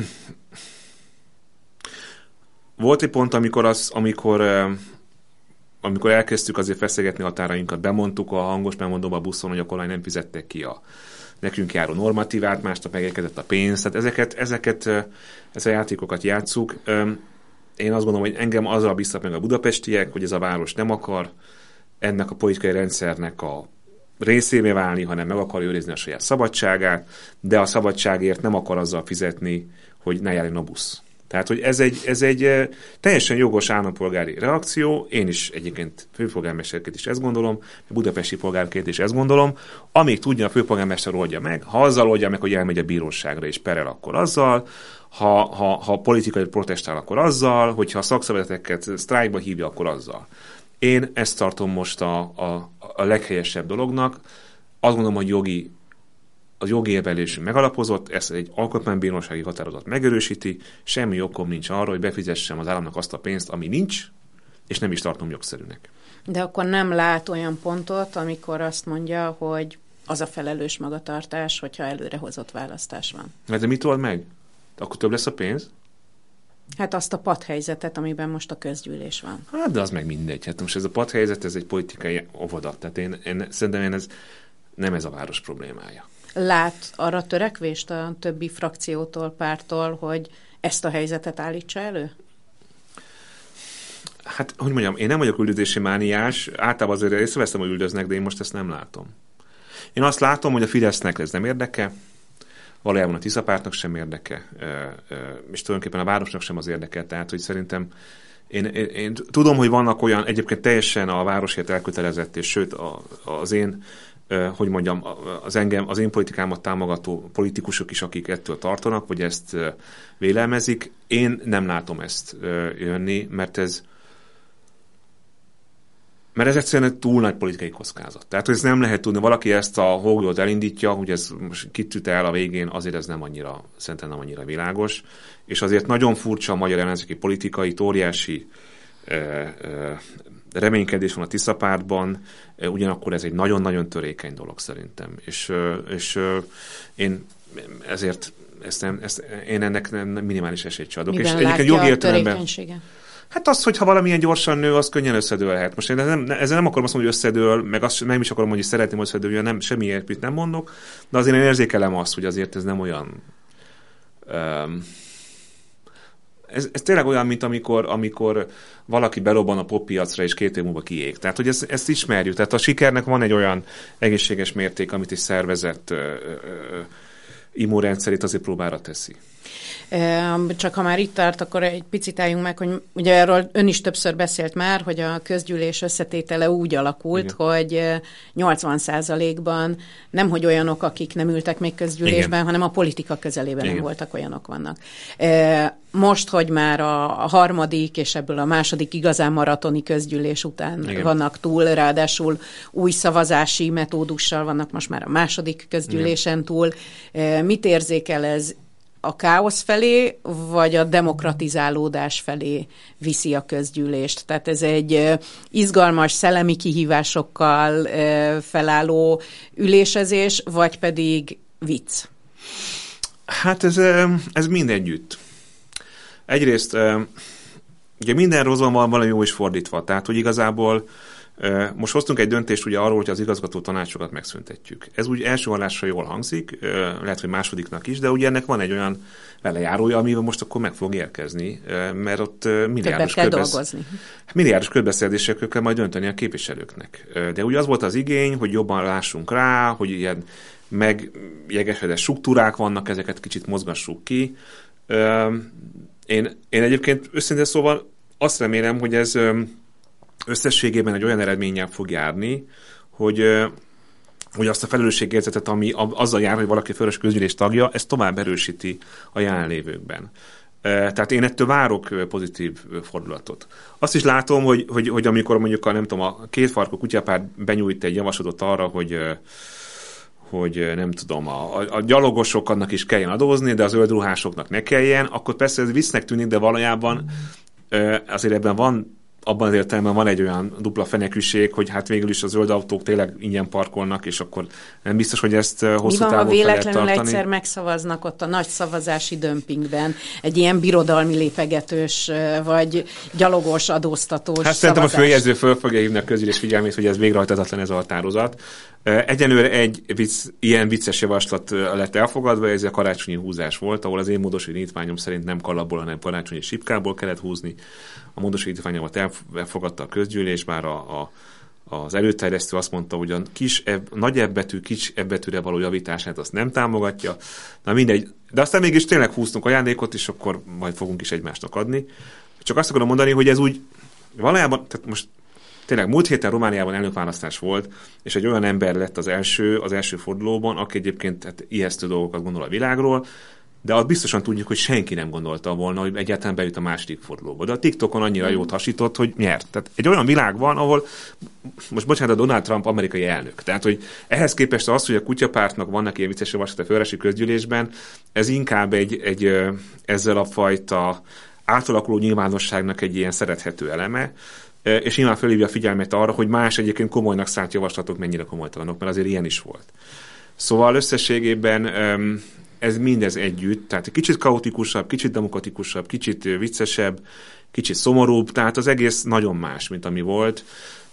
volt egy pont, amikor, az, amikor, uh, amikor elkezdtük azért feszegetni határainkat, bemondtuk a hangos bemondóba a buszon, hogy a kormány nem fizettek ki a nekünk járó normatívát, másnap megérkezett a pénz. Tehát ezeket, ezeket, ezeket a játékokat játsszuk. Én azt gondolom, hogy engem azzal bíztak meg a budapestiek, hogy ez a város nem akar ennek a politikai rendszernek a részévé válni, hanem meg akarja őrizni a saját szabadságát, de a szabadságért nem akar azzal fizetni, hogy ne járjon a busz. Tehát, hogy ez egy, ez egy teljesen jogos állampolgári reakció, én is egyébként főpolgármesterként is ezt gondolom, budapesti polgárként is ezt gondolom, amíg tudja a főpolgármester oldja meg, ha azzal oldja meg, hogy elmegy a bíróságra és perel, akkor azzal, ha, ha, ha politikai protestál, akkor azzal, hogyha a szakszervezeteket sztrájkba hívja, akkor azzal. Én ezt tartom most a, a, a leghelyesebb dolognak. Azt gondolom, hogy jogi az jogi érvelésünk megalapozott, ezt egy alkotmánybírósági határozat megerősíti, semmi okom nincs arra, hogy befizessem az államnak azt a pénzt, ami nincs, és nem is tartom jogszerűnek. De akkor nem lát olyan pontot, amikor azt mondja, hogy az a felelős magatartás, hogyha előrehozott választás van. De mit old meg? Akkor több lesz a pénz? Hát azt a padhelyzetet, amiben most a közgyűlés van. Hát de az meg mindegy. Hát most ez a padhelyzet, ez egy politikai óvoda. Tehát én, én szerintem én ez, nem ez a város problémája. Lát arra törekvést a többi frakciótól, pártól, hogy ezt a helyzetet állítsa elő? Hát, hogy mondjam, én nem vagyok üldözési mániás, általában azért észreveszem, hogy üldöznek, de én most ezt nem látom. Én azt látom, hogy a Fidesznek ez nem érdeke, valójában a Tiszapártnak sem érdeke, és tulajdonképpen a városnak sem az érdeke, tehát, hogy szerintem én, én, én tudom, hogy vannak olyan egyébként teljesen a városért elkötelezett, és sőt a, az én hogy mondjam, az engem, az én politikámat támogató politikusok is, akik ettől tartanak, vagy ezt vélelmezik. Én nem látom ezt jönni, mert ez mert ez egyszerűen egy túl nagy politikai kockázat. Tehát, hogy ez nem lehet tudni, valaki ezt a hógolyót elindítja, hogy ez most kitűt el a végén, azért ez nem annyira, szerintem nem annyira világos. És azért nagyon furcsa a magyar ellenzéki politikai, óriási reménykedés van a Tiszapártban, ugyanakkor ez egy nagyon-nagyon törékeny dolog szerintem. És, és én ezért ezt nem, ezt, én ennek nem minimális esélyt sem adok. Miben és látja jogi a törékenységet? Hát az, hogyha valamilyen gyorsan nő, az könnyen összedőlhet. Most én nem, ezzel nem akarom azt mondani, hogy összedől, meg azt meg is akarom mondani, hogy szeretném, hogy összedőljön, nem, semmi érpit nem mondok, de azért én érzékelem azt, hogy azért ez nem olyan... Um, Ez, ez tényleg olyan, mint amikor, amikor valaki belobban a poppiacra, és két év múlva kiég. Tehát, hogy ezt, ezt ismerjük. Tehát a sikernek van egy olyan egészséges mérték, amit egy szervezet ö, ö, immunrendszerét azért próbára teszi. Csak ha már itt tart, akkor egy picit álljunk meg, hogy ugye erről ön is többször beszélt már, hogy a közgyűlés összetétele úgy alakult, igen, hogy nyolcvan százalékban nemhogy olyanok, akik nem ültek még közgyűlésben, igen, hanem a politika közelében nem voltak, olyanok vannak. Most, hogy már a harmadik és ebből a második igazán maratoni közgyűlés után, igen, vannak túl, ráadásul új szavazási metódussal vannak most már a második közgyűlésen, igen, túl. Mit érzékel ez? A káosz felé, vagy a demokratizálódás felé viszi a közgyűlést? Tehát ez egy izgalmas, szellemi kihívásokkal felálló ülésezés, vagy pedig vicc? Hát ez, ez mind együtt. Egyrészt ugye minden rosszban van valami jó is fordítva, tehát hogy igazából most hoztunk egy döntést ugye arról, hogy az igazgató tanácsokat megszüntetjük. Ez úgy első hallásra jól hangzik, lehet, hogy másodiknak is, de ugye ennek van egy olyan velejárója, amivel most akkor meg fog érkezni, mert ott milliárdos, körbesz... milliárdos körbeszerzésekről kell majd dönteni a képviselőknek. De ugye az volt az igény, hogy jobban lássunk rá, hogy ilyen megjegesedett struktúrák vannak, ezeket kicsit mozgassuk ki. Én, én egyébként őszintén szóval azt remélem, hogy ez összességében egy olyan eredménnyel fog járni, hogy, hogy azt a felelősségérzetet, ami azzal jár, hogy valaki fölös közgyűlés tagja, ezt tovább erősíti a jelenlévőkben. Tehát én ettől várok pozitív fordulatot. Azt is látom, hogy, hogy, hogy amikor mondjuk a, nem tudom, a kétfarkú kutyapárt benyújt egy javaslatot arra, hogy hogy nem tudom, a, a gyalogosoknak is kelljen adózni, de az zöldruhásoknak ne kelljen, akkor persze ez visznek tűnik, de valójában azért ebben van, abban az értelemben van egy olyan dupla fenekűség, hogy hát végül is a zöld autók tényleg ingyen parkolnak, és akkor nem biztos, hogy ezt hosszú távon fel lehet tartani. Mi van, ha véletlenül egyszer megszavaznak ott a nagy szavazási dömpingben egy ilyen birodalmi lépegetős, vagy gyalogos, adóztatós hát szerintem a főjegyző föl fogja hívni a közgyűlés figyelmét, hogy ez végrehajtatlan ez a határozat. Egyenlőre egy vicc, ilyen vicces javaslat lett elfogadva, ez a karácsonyi húzás volt, ahol az én módosító indítványom szerint nem kalapból, hanem karácsonyi sipkából kellett húzni. A módosító indítványomat elfogadta a közgyűlés, bár a, a, az előterjesztő azt mondta, hogy a kis ebb, nagy ebbetű, kis ebbetűre való javítását azt nem támogatja. Na mindegy, de aztán mégis tényleg húztunk ajándékot, és akkor majd fogunk is egymásnak adni. Csak azt akarom mondani, hogy ez úgy valójában, tehát most tényleg múlt héten Romániában elnökválasztás volt, és egy olyan ember lett az első, az első fordulóban, aki egyébként hát ijesztő dolgokat gondol a világról, de azt biztosan tudjuk, hogy senki nem gondolta volna, hogy egyáltalán bejut a második fordulóba. De a TikTokon annyira jót hasított, hogy nyert. Tehát egy olyan világ van, ahol, most bocsánat, a Donald Trump amerikai elnök. Tehát, hogy ehhez képest az, hogy a kutyapártnak vannak ilyen vicces javaslat a fővárosi közgyűlésben, ez inkább egy, egy ezzel a fajta átalakuló nyilvánosságnak egy ilyen szerethető eleme, és nyilván felhívja a figyelmet arra, hogy más egyébként komolynak szánt javaslatok mennyire komolytalanok, mert azért ilyen is volt. Szóval összességében ez mindez együtt, tehát egy kicsit kaotikusabb, kicsit demokratikusabb, kicsit viccesebb, kicsit szomorúbb, tehát az egész nagyon más, mint ami volt.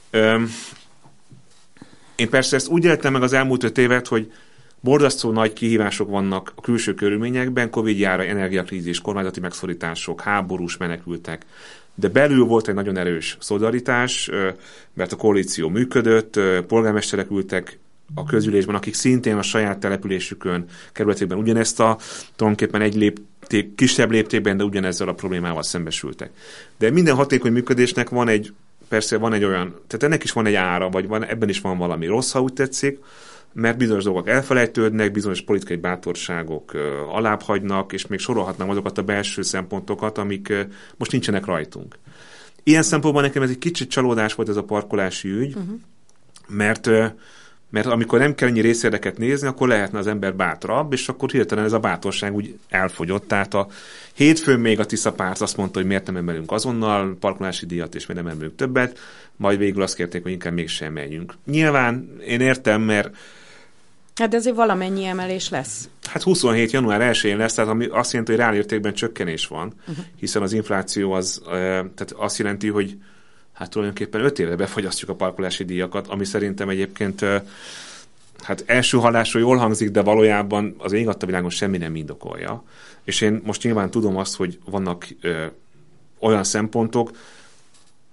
Én persze ezt úgy éltem meg az elmúlt öt évet, hogy borzasztó nagy kihívások vannak a külső körülményekben, Covid-járvány, energiakrízis, kormányzati megszorítások, háborús menekültek, de belül volt egy nagyon erős szolidaritás, mert a koalíció működött, polgármesterek ültek a közgyűlésben, akik szintén a saját településükön, kerületekben ugyanezt a tulajdonképpen egy lépték, kisebb léptékben, de ugyanezzel a problémával szembesültek. De minden hatékony működésnek van egy, persze van egy olyan, tehát ennek is van egy ára, vagy van, ebben is van valami rossz, ha úgy tetszik, mert bizonyos dolgok elfelejtődnek, bizonyos politikai bátorságok uh, alább hagynak, és még sorolhatnám azokat a belső szempontokat, amik uh, most nincsenek rajtunk. Ilyen szempontból nekem ez egy kicsit csalódás volt ez a parkolási ügy, uh-huh. mert, uh, mert amikor nem kell ennyi részérdeket nézni, akkor lehetne az ember bátrabb, és akkor hirtelen ez a bátorság úgy elfogyott. Tehát a hétfőn még a Tisza párt azt mondta, hogy miért nem emelünk azonnal parkolási díjat, és miért nem emelünk többet, majd végül azt kérték, hogy inkább mégsem emeljünk. Nyilván én értem, mert hát de azért valamennyi emelés lesz. Hát huszonhét január elsején lesz, tehát ami azt jelenti, hogy reálértékben csökkenés van, uh-huh. hiszen az infláció az, tehát azt jelenti, hogy hát tulajdonképpen öt évre befogyasztjuk a parkolási díjakat, ami szerintem egyébként hát első hallásról jól hangzik, de valójában az ég adta világon semmi nem indokolja. És én most nyilván tudom azt, hogy vannak ö, olyan szempontok,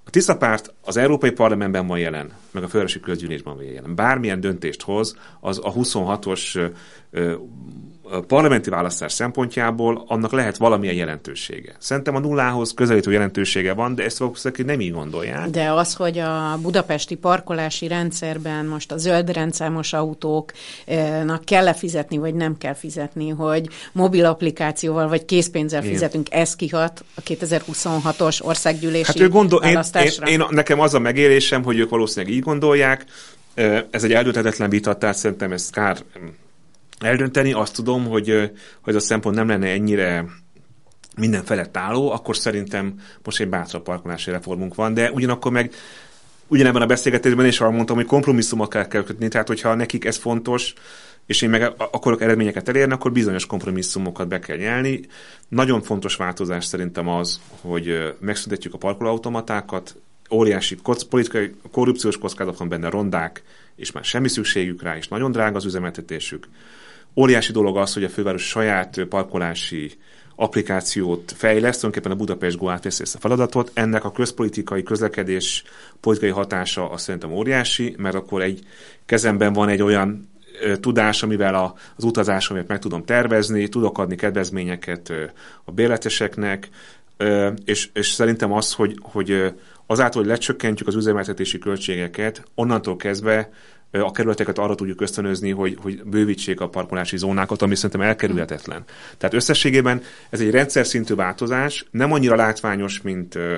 A Tisza párt az Európai Parlamentben van jelen, meg a Fővárosi Közgyűlésben van jelen. Bármilyen döntést hoz, az a huszonhatos ö, parlamenti választás szempontjából annak lehet valamilyen jelentősége. Szerintem a nullához közelítő jelentősége van, de ezt valószínűleg nem így gondolják. De az, hogy a budapesti parkolási rendszerben most a zöld rendszámos autóknak kell-e fizetni, vagy nem kell fizetni, hogy mobil applikációval vagy készpénzzel Igen. fizetünk, ez kihat a kétezer-huszonhatos országgyűlési hát ő gondol, választásra? Én, én, én, nekem az a megélésem, hogy ők valószínűleg így gondolják. Ez egy eldönthetetlen vita, tehát szerintem ez kár eldönteni. Azt tudom, hogy, hogy a szempont nem lenne ennyire minden felett álló, akkor szerintem most egy bátrabb parkolási reformunk van, de ugyanakkor meg ugyanebben a beszélgetésben is arra mondtam, hogy kompromisszumokat kell kötni, tehát hogyha nekik ez fontos, és én meg akarok eredményeket elérni, akkor bizonyos kompromisszumokat be kell nyelni. Nagyon fontos változás szerintem az, hogy megszüntetjük a parkolóautomatákat, óriási kock, politikai korrupciós kockázat van benne, rondák, és már semmi szükségük rá, és nagyon drága az üzemeltetésük. Óriási dolog az, hogy a főváros saját parkolási applikációt fejleszt, tulajdonképpen a Budapest Go átveszi ezt a feladatot. Ennek a közpolitikai, közlekedés politikai hatása azt szerintem óriási, mert akkor egy kezemben van egy olyan ö, tudás, amivel a, az utazásomat meg tudom tervezni, tudok adni kedvezményeket ö, a bérleteseknek, ö, és, és szerintem az, hogy, hogy ö, azáltal, hogy lecsökkentjük az üzemeltetési költségeket, onnantól kezdve a kerületeket arra tudjuk ösztönözni, hogy, hogy bővítsék a parkolási zónákat, ami szerintem elkerülhetetlen. Tehát összességében ez egy rendszer szintű változás, nem annyira látványos, mint, ö,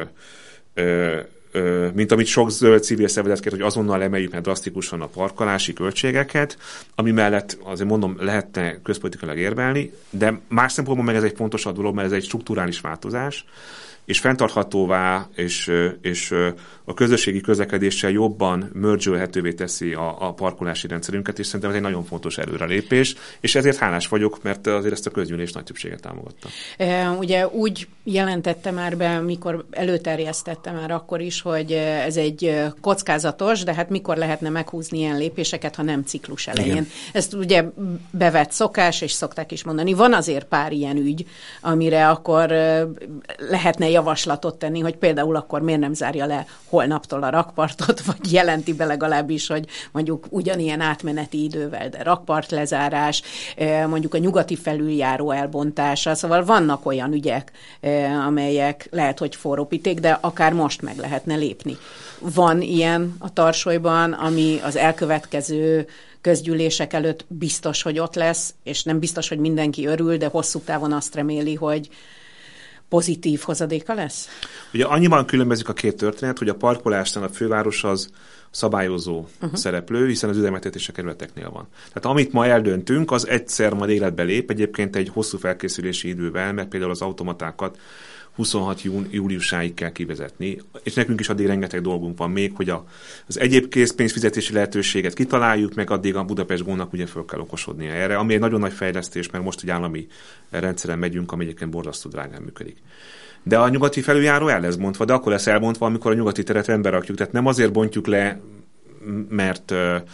ö, ö, mint amit sok zöld civil szervezet kért, hogy azonnal emeljük meg drasztikusan a parkolási költségeket, ami mellett azért mondom, lehetne közpolitikailag érvelni, de más szempontból meg ez egy fontosabb dolog, mert ez egy strukturális változás, és fenntarthatóvá, és, és a közösségi közlekedéssel jobban merge-ölhetővé teszi a, a parkolási rendszerünket, és szerintem ez egy nagyon fontos előrelépés, és ezért hálás vagyok, mert azért ezt a közgyűlés nagy többséget támogatta. E, ugye úgy jelentette már be, mikor előterjesztette már akkor is, hogy ez egy kockázatos, de hát mikor lehetne meghúzni ilyen lépéseket, ha nem ciklus elején. Igen. Ezt ugye bevett szokás, és szokták is mondani. Van azért pár ilyen ügy, amire akkor lehetne javaslatot tenni, hogy például akkor miért nem zárja le holnaptól a rakpartot, vagy jelenti be legalábbis, hogy mondjuk ugyanilyen átmeneti idővel, de rakpart lezárás, mondjuk a nyugati felüljáró elbontása, szóval vannak olyan ügyek, amelyek lehet, hogy forrópiték, de akár most meg lehetne lépni. Van ilyen a tarsolyban, ami az elkövetkező közgyűlések előtt biztos, hogy ott lesz, és nem biztos, hogy mindenki örül, de hosszú távon azt reméli, hogy pozitív hozadéka lesz? Ugye annyiban különbözik a két történet, hogy a parkolásnál a főváros az szabályozó uh-huh. szereplő, hiszen az üzemeltetés a kerületeknél van. Tehát amit ma eldöntünk, az egyszer majd életbe lép, egyébként egy hosszú felkészülési idővel, mert például az automatákat huszonhat júliusáig kell kivezetni, és nekünk is addig rengeteg dolgunk van még, hogy a, az egyéb készpénzfizetési lehetőséget kitaláljuk, meg addig a Budapest Go-nak ugye föl kell okosodnia erre, ami egy nagyon nagy fejlesztés, mert most egy állami rendszeren megyünk, ami egyébként borzasztó drágán működik. De a nyugati felüljáró el lesz bontva, de akkor lesz elbontva, amikor a nyugati teret rendbe rakjuk. Tehát nem azért bontjuk le, mert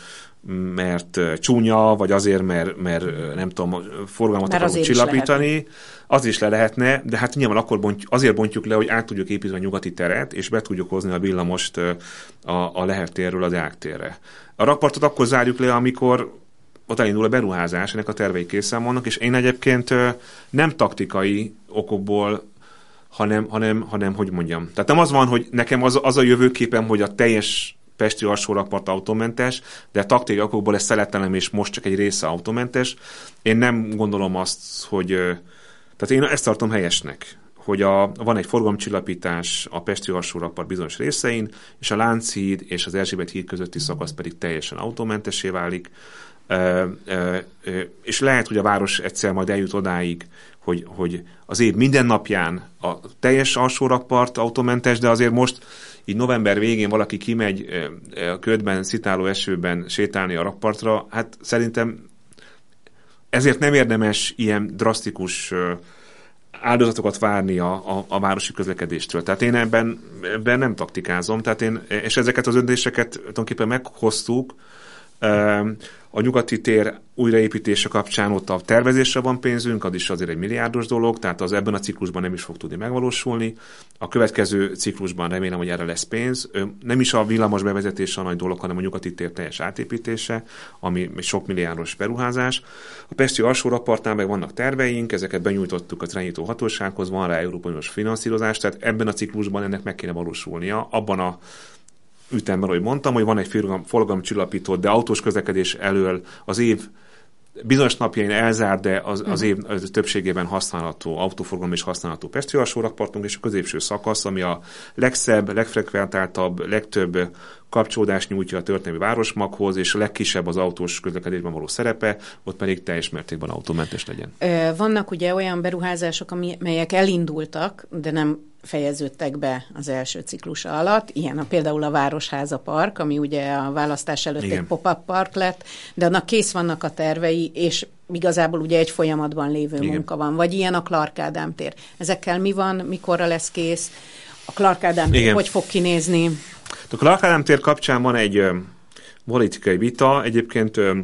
mert csúnya, vagy azért, mert, mert nem tudom, forgalmat akarunk csillapítani, az is le lehetne, de hát nyilván akkor bontjuk, azért bontjuk le, hogy át tudjuk építeni a nyugati teret, és be tudjuk hozni a villamost a, a Lehel térről a Deák térre. A rakpartot akkor zárjuk le, amikor ott elindul a beruházás, ennek a tervei készen vannak, és én egyébként nem taktikai okokból, hanem, hanem, hanem hogy mondjam. Tehát nem az van, hogy nekem az, az a jövőképem, hogy a teljes pesti alsó rakpart autómentes, de a taktikai okokból ezt szeretelem, és most csak egy része autómentes. Én nem gondolom azt, hogy... Tehát én ezt tartom helyesnek, hogy a, van egy forgalomcsillapítás a pesti alsó rakpart bizonyos részein, és a Lánchíd és az Erzsébet híd közötti szakasz pedig teljesen autómentessé válik, e, e, és lehet, hogy a város egyszer majd eljut odáig, hogy, hogy az év minden napján a teljes alsó rakpart autómentes, de azért most így november végén valaki kimegy a ködben, szitáló esőben sétálni a rakpartra, hát szerintem ezért nem érdemes ilyen drasztikus áldozatokat várni a, a, a városi közlekedéstől. Tehát én ebben, ebben nem taktikázom, tehát én, és ezeket az döntéseket tulajdonképpen meghoztuk, A nyugati tér újraépítése kapcsán ott a tervezésre van pénzünk, az is azért egy milliárdos dolog, tehát az ebben a ciklusban nem is fog tudni megvalósulni. A következő ciklusban remélem, hogy erre lesz pénz. Nem is a villamos bevezetése a nagy dolog, hanem a nyugati tér teljes átépítése, ami egy sok milliárdos beruházás. A pesti alsórakpartnál meg vannak terveink, ezeket benyújtottuk az irányító hatósághoz, van rá Európai Uniós finanszírozás, tehát ebben a ciklusban ennek meg kéne valósulnia. Abban a ütemben, ahogy mondtam, hogy van egy forgalomcsillapító, de autós közlekedés elől az év bizonyos napjain elzárt, de az, az év az többségében használható, autóforgalom is használható pesti alsórakpartunk, és a középső szakasz, ami a legszebb, legfrekventáltabb, legtöbb kapcsolódást nyújtja a történelmi városmaghoz, és a legkisebb az autós közlekedésben való szerepe, ott pedig teljes mértékben autómentes legyen. Vannak ugye olyan beruházások, amelyek elindultak, de nem fejeződtek be az első ciklusa alatt. Ilyen a, például a Városháza Park, ami ugye a választás előtt Igen. egy pop-up park lett, de annak kész vannak a tervei, és igazából ugye egy folyamatban lévő Igen. munka van. Vagy ilyen a Clark Ádám tér. Ezekkel mi van, mikorra lesz kész? A Clark Ádám tér Igen. hogy fog kinézni? A Clark Ádám tér kapcsán van egy ö, politikai vita. Egyébként ö,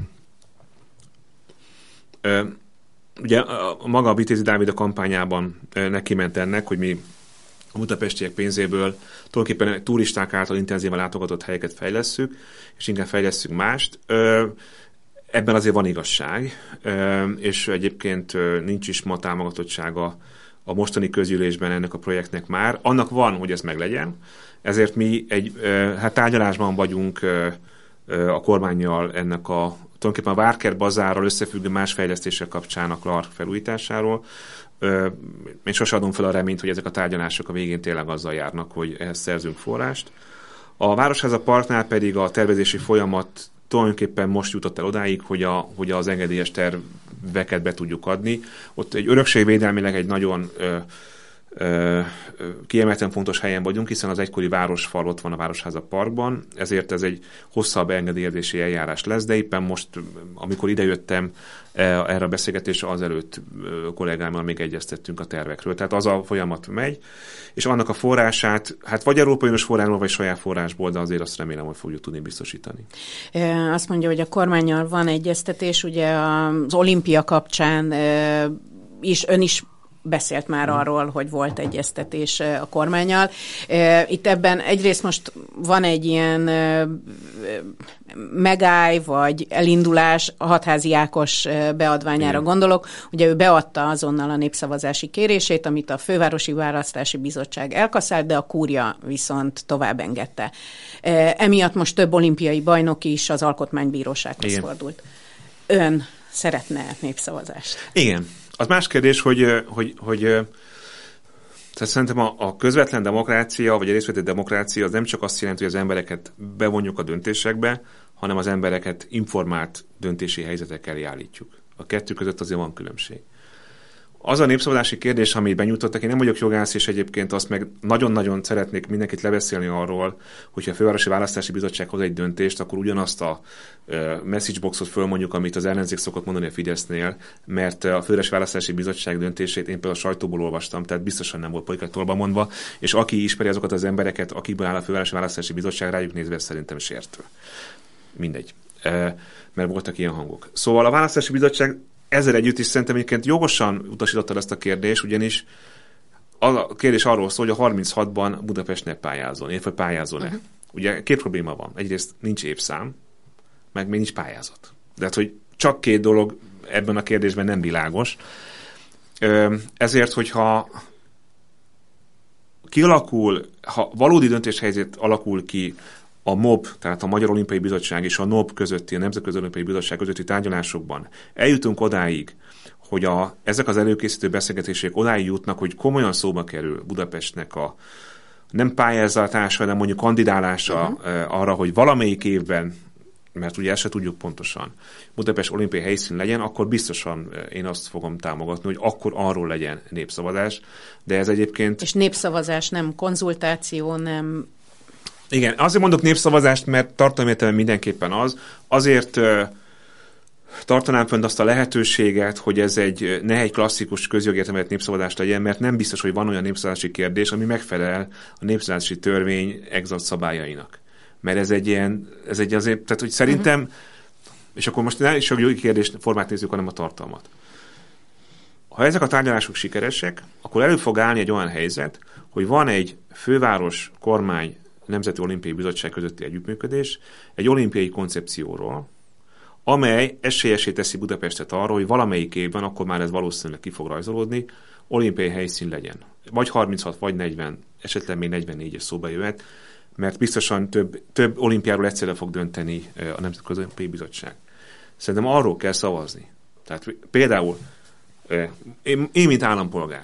ö, ugye a, maga a Vitézi Dávid a kampányában ö, neki ment ennek, hogy mi a budapestiek pénzéből tulajdonképpen turisták által intenzíven látogatott helyeket fejlesszük, és inkább fejlesszük mást. Ebben azért van igazság, és egyébként nincs is ma támogatottsága a mostani közgyűlésben ennek a projektnek már. Annak van, hogy ez meglegyen, ezért mi egy hát tárgyalásban vagyunk a kormánnyal ennek a tulajdonképpen a Várkert bazárral összefüggő más fejlesztések kapcsán a Clark felújításáról. Én sose adom fel a reményt, hogy ezek a tárgyalások a végén tényleg azzal járnak, hogy ehhez szerzünk forrást. A Városháza Parknál pedig a tervezési folyamat tulajdonképpen most jutott el odáig, hogy, a, hogy az engedélyes terveket be tudjuk adni. Ott egy örökségvédelmileg egy nagyon ö, ö, kiemelten fontos helyen vagyunk, hiszen az egykori városfal ott van a Városháza Parkban, ezért ez egy hosszabb engedélyezési eljárás lesz, de éppen most, amikor idejöttem erre a beszélgetésre, azelőtt kollégámmal még egyeztettünk a tervekről. Tehát az a folyamat megy, és annak a forrását, hát vagy Európai Uniós forrásból, vagy saját forrásból, de azért azt remélem, hogy fogjuk tudni biztosítani. Azt mondja, hogy a kormánnyal van egyeztetés, ugye az olimpia kapcsán is, ön is beszélt már arról, hogy volt egyeztetés a kormánnyal. Itt ebben egyrészt most van egy ilyen megáll, vagy elindulás, a Hatházi Ákos beadványára Igen. gondolok. Ugye ő beadta azonnal a népszavazási kérését, amit a Fővárosi Választási Bizottság elkaszált, de a kúria viszont tovább engedte. Emiatt most több olimpiai bajnok is az Alkotmánybírósághoz Igen. fordult. Ön szeretne népszavazást? Igen. Az más kérdés, hogy, hogy, hogy tehát szerintem a, a közvetlen demokrácia, vagy a részvételi demokrácia az nem csak azt jelenti, hogy az embereket bevonjuk a döntésekbe, hanem az embereket informált döntési helyzetekkel állítjuk. A kettő között azért van különbség. Az a népszavazási kérdés, amit benyújtottak, én nem vagyok jogász, és egyébként azt meg nagyon-nagyon szeretnék mindenkit lebeszélni arról, hogyha a Fővárosi Választási Bizottság hoz egy döntést, akkor ugyanazt a message boxot fölmondjuk, amit az ellenzék szokott mondani a Fidesznél, mert a Fővárosi Választási Bizottság döntését én például a sajtóból olvastam, tehát biztosan nem volt politikai tolba mondva, és aki ismeri azokat az embereket, akikből áll a Fővárosi Választási Bizottság, rájuk nézve szerintem sértő. Mindegy. Mert voltak ilyen hangok. Szóval a Választási Bizottság ezzel együtt is szerintem egyébként jogosan utasította ezt a kérdést, ugyanis a kérdés arról szól, hogy a harminchatban Budapest ne pályázon, illetve pályázon-e. Uh-huh. Ugye két probléma van. Egyrészt nincs évszám, meg még nincs pályázat. De hát, hogy csak két dolog ebben a kérdésben nem világos. Ezért, hogyha kialakul, ha valódi döntéshelyzet alakul ki a MOB, tehát a Magyar Olimpiai Bizottság és a en o bé közötti, a Nemzetközi Olimpiai Bizottság közötti tárgyalásokban eljutunk odáig, hogy a, ezek az előkészítő beszélgetések odáig jutnak, hogy komolyan szóba kerül Budapestnek a nem pályázatása, hanem mondjuk kandidálása uh-huh. arra, hogy valamelyik évben, mert ugye ezt se tudjuk pontosan, Budapest olimpiai helyszín legyen, akkor biztosan én azt fogom támogatni, hogy akkor arról legyen népszavazás, de ez egyébként... És népszavazás nem konzultáció, nem... Igen, azért mondok népszavazást, mert tartalmi értelemben mindenképpen az. Azért uh, tartanám fönn azt a lehetőséget, hogy ez egy, ne egy klasszikus közjogi értelemben népszavazást legyen, mert nem biztos, hogy van olyan népszavazási kérdés, ami megfelel a népszavazási törvény exakt szabályainak. Mert ez egy ilyen, ez egy azért, tehát hogy szerintem uh-huh. És akkor most ne is a jogi kérdés formát nézzük, hanem a tartalmat. Ha ezek a tárgyalások sikeresek, akkor elő fog állni egy olyan helyzet, hogy van egy főváros, kormány, Nemzeti Olimpiai Bizottság közötti együttműködés egy olimpiai koncepcióról, amely esélyessé teszi Budapestet arra, hogy valamelyik évben, akkor már ez valószínűleg ki fog rajzolódni, olimpiai helyszín legyen. Vagy harminchat, vagy negyven, esetleg még negyvennégyes szóba jöhet, mert biztosan több, több olimpiáról egyszerre fog dönteni a Nemzetközi Olimpiai Bizottság. Szerintem arról kell szavazni. Tehát például én, én mint állampolgár,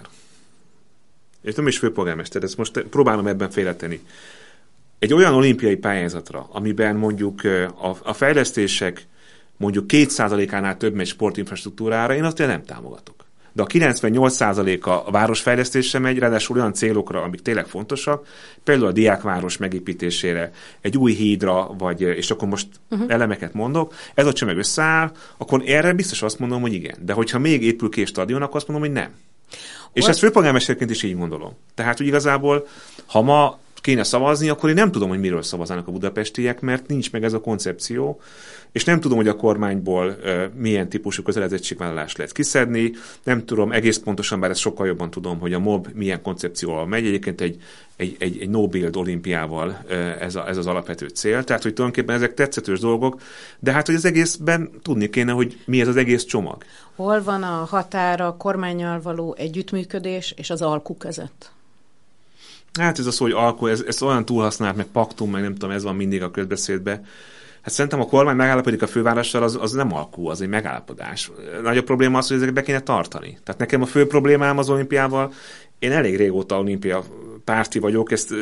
és nem is főpolgármester, ezt most próbálom ebben félretenni, egy olyan olimpiai pályázatra, amiben mondjuk a, a fejlesztések mondjuk két százalékánál több megy sportinfrastruktúrára, én azt nem támogatok. De a kilencvennyolc százaléka a városfejlesztésre megy, ráadásul olyan célokra, amik tényleg fontosak, például a diákváros megépítésére, egy új hídra, vagy, és akkor most uh-huh. elemeket mondok, ez a csomag összeáll, akkor erre biztos azt mondom, hogy igen. De hogyha még épül ki egy stadion, akkor azt mondom, hogy nem. És Or... ezt főpolgármesterként is így gondolom. Tehát, hogy igazából, ha ma kéne szavazni, akkor én nem tudom, hogy miről szavaznának a budapestiek, mert nincs meg ez a koncepció, és nem tudom, hogy a kormányból uh, milyen típusú kötelezettségvállalást lehet kiszedni, nem tudom egész pontosan, bár ezt sokkal jobban tudom, hogy a MOB milyen koncepcióval megy, egyébként egy, egy, egy, egy no-build olimpiával uh, ez, a, ez az alapvető cél, tehát hogy tulajdonképpen ezek tetszetős dolgok, de hát, hogy az egészben tudni kéne, hogy mi ez az egész csomag. Hol van a határa a kormánnyal való együttműködés és az alku között? Hát ez a szó, hogy alkú, ez, ez olyan túlhasznált, meg paktum, meg nem tudom, ez van mindig a közbeszédben. Hát szerintem a kormány megállapodik a fővárossal, az, az nem alkú, az egy megállapodás. Nagyobb probléma az, hogy ezeket be kéne tartani. Tehát nekem a fő problémám az olimpiával, én elég régóta olimpia párti vagyok, ezt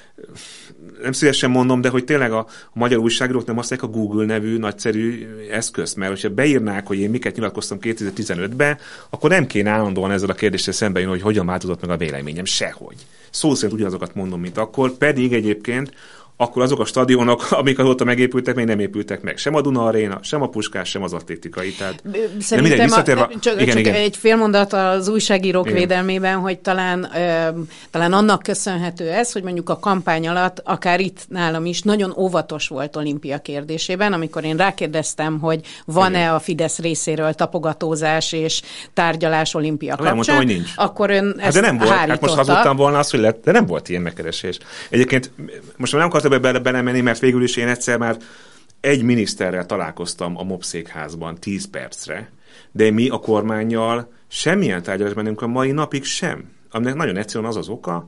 nem szívesen mondom, de hogy tényleg a, a magyar újságírók nem használják a Google nevű nagyszerű eszközt, mert hogyha beírnák, hogy én miket nyilatkoztam kétezer-tizenötben, akkor nem kéne állandóan ezzel a kérdéssel szemben jönni, hogy hogyan változott meg a véleményem. Sehogy. Szó szerint ugyanazokat mondom, mint akkor, pedig egyébként akkor azok a stadionok, amik azóta megépültek, még nem épültek meg. Sem a Duna Aréna, sem a Puskás, sem az atlétikai. Tehát, szerintem a, csak, igen, csak igen. egy fél mondat az újságírók igen. védelmében, hogy talán, ö, talán annak köszönhető ez, hogy mondjuk a kampány alatt, akár itt nálam is, nagyon óvatos volt olimpia kérdésében, amikor én rákérdeztem, hogy van-e igen. a Fidesz részéről tapogatózás és tárgyalás olimpia kapcsán, mondtam, hogy nincs. Akkor ön ezt hát de nem volt. hárította. Hát most hazudtam volna azt, hogy lett, de nem volt ilyen megkeresés. Egyébként most nem akartam ebbe belemenni, mert végül is én egyszer már egy miniszterrel találkoztam a MOB székházban tíz percre, de mi a kormánnyal semmilyen tárgyalásban nem a mai napig sem. Aminek nagyon egyszerűen az az oka,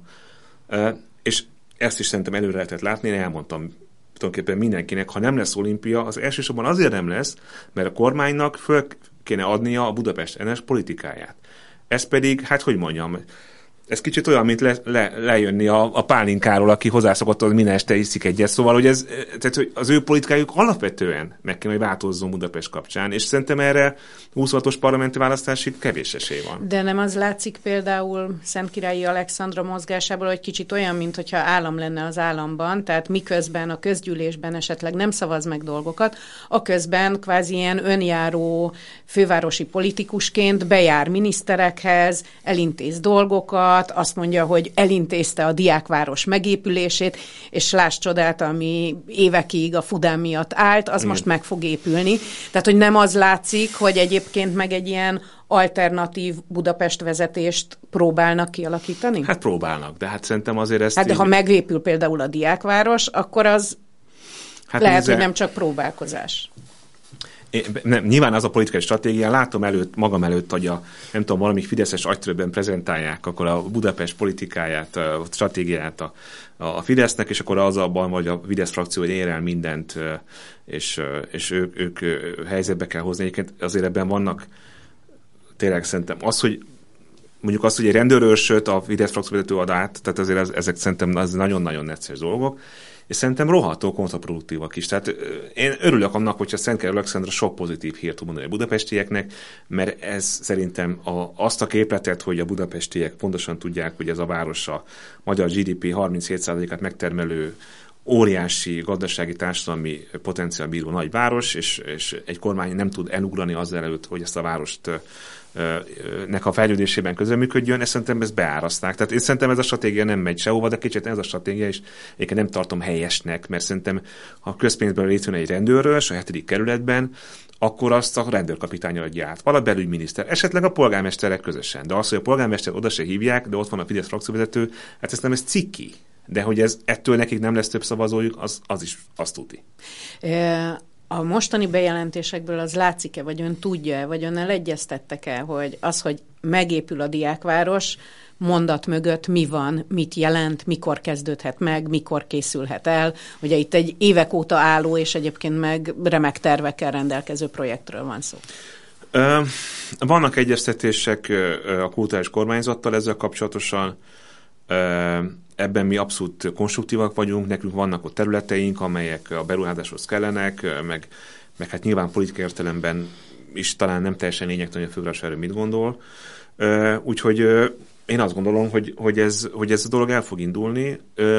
és ezt is szerintem előre lehetett látni, én elmondtam tulajdonképpen mindenkinek, ha nem lesz olimpia, az elsősorban azért nem lesz, mert a kormánynak föl kéne adnia a Budapest Enes politikáját. Ez pedig, hát hogy mondjam, ez kicsit olyan, mint le, le, lejönni a, a pálinkáról, aki hozzászokott, hogy minden este iszik egyet. Szóval, hogy, ez, tehát, hogy az ő politikájuk alapvetően meg kell, hogy változzon Budapest kapcsán, és szerintem erre huszonhatos parlamenti választásig kevés esély van. De nem az látszik például Szentkirályi Alexandra mozgásából, hogy kicsit olyan, mintha állam lenne az államban, tehát miközben a közgyűlésben esetleg nem szavaz meg dolgokat, aközben kvázi ilyen önjáró fővárosi politikusként bejár miniszterekhez, elintéz dolgokat, azt mondja, hogy elintézte a diákváros megépülését, és láss csodát, ami évekig a Fudán miatt állt, az Igen. most meg fog épülni. Tehát, hogy nem az látszik, hogy egyébként meg egy ilyen alternatív Budapest vezetést próbálnak kialakítani? Hát próbálnak, de hát szerintem azért ezt... Hát de így... ha megépül például a diákváros, akkor az hát lehet, nézze... hogy nem csak próbálkozás. Én, nem, nyilván az a politikai stratégia, látom előtt, magam előtt, hogy a, nem tudom, valami fideszes agytörőben prezentálják akkor a Budapest politikáját, a stratégiát a, a Fidesznek, és akkor az abban, hogy a Fidesz frakció, hogy ér el mindent, és, és ők, ők helyzetbe kell hozni. Egyébként azért ebben vannak, tényleg szerintem az, hogy mondjuk az, hogy egy rendőrőrsöt a Fidesz frakcióvezető ad át, tehát azért ez, ezek szerintem az nagyon-nagyon necces dolgok, és szerintem rohadtó kontraproduktívak is. Tehát én örülök annak, hogyha Szentkirályi Alexandra sok pozitív hírt tud mondani a budapestieknek, mert ez szerintem a, azt a képletet, hogy a budapestiek pontosan tudják, hogy ez a város a magyar gé dé pé harminchét százalékát megtermelő óriási gazdasági társadalmi potenciál bíró nagy város, és, és egy kormány nem tud elugrani azzal előtt, hogy ezt a várost nek a fejlődésében közreműködjön, ezt szerintem ezt beáraszták. Tehát én szerintem ez a stratégia nem megy sehova, de kicsit ez a stratégia is én nem tartom helyesnek, mert szerintem ha a közpénzből létrejön egy rendőrről, a hetedik kerületben, akkor azt a rendőrkapitány adja át. Val a belügyminiszter, esetleg a polgármesterek közösen. De az, hogy a polgármester oda se hívják, de ott van a Fidesz frakcióvezető, hát ezt nem ez ciki. De hogy ez ettől nekik nem lesz több szavazójuk, az, az is azt tudni. A mostani bejelentésekből az látszik-e, vagy ön tudja-e, vagy önnel egyeztettek-e, hogy az, hogy megépül a diákváros, mondat mögött mi van, mit jelent, mikor kezdődhet meg, mikor készülhet el. Ugye itt egy évek óta álló, és egyébként meg remek tervekkel rendelkező projektről van szó. Vannak egyeztetések a kulturális kormányzattal ezzel kapcsolatosan. Ebben mi abszolút konstruktívak vagyunk, nekünk vannak ott területeink, amelyek a beruházáshoz kellenek, meg, meg hát nyilván politikai értelemben is talán nem teljesen lényegtelen, hogy a főváros erről mit gondol. Úgyhogy én azt gondolom, hogy, hogy, ez, hogy ez a dolog el fog indulni.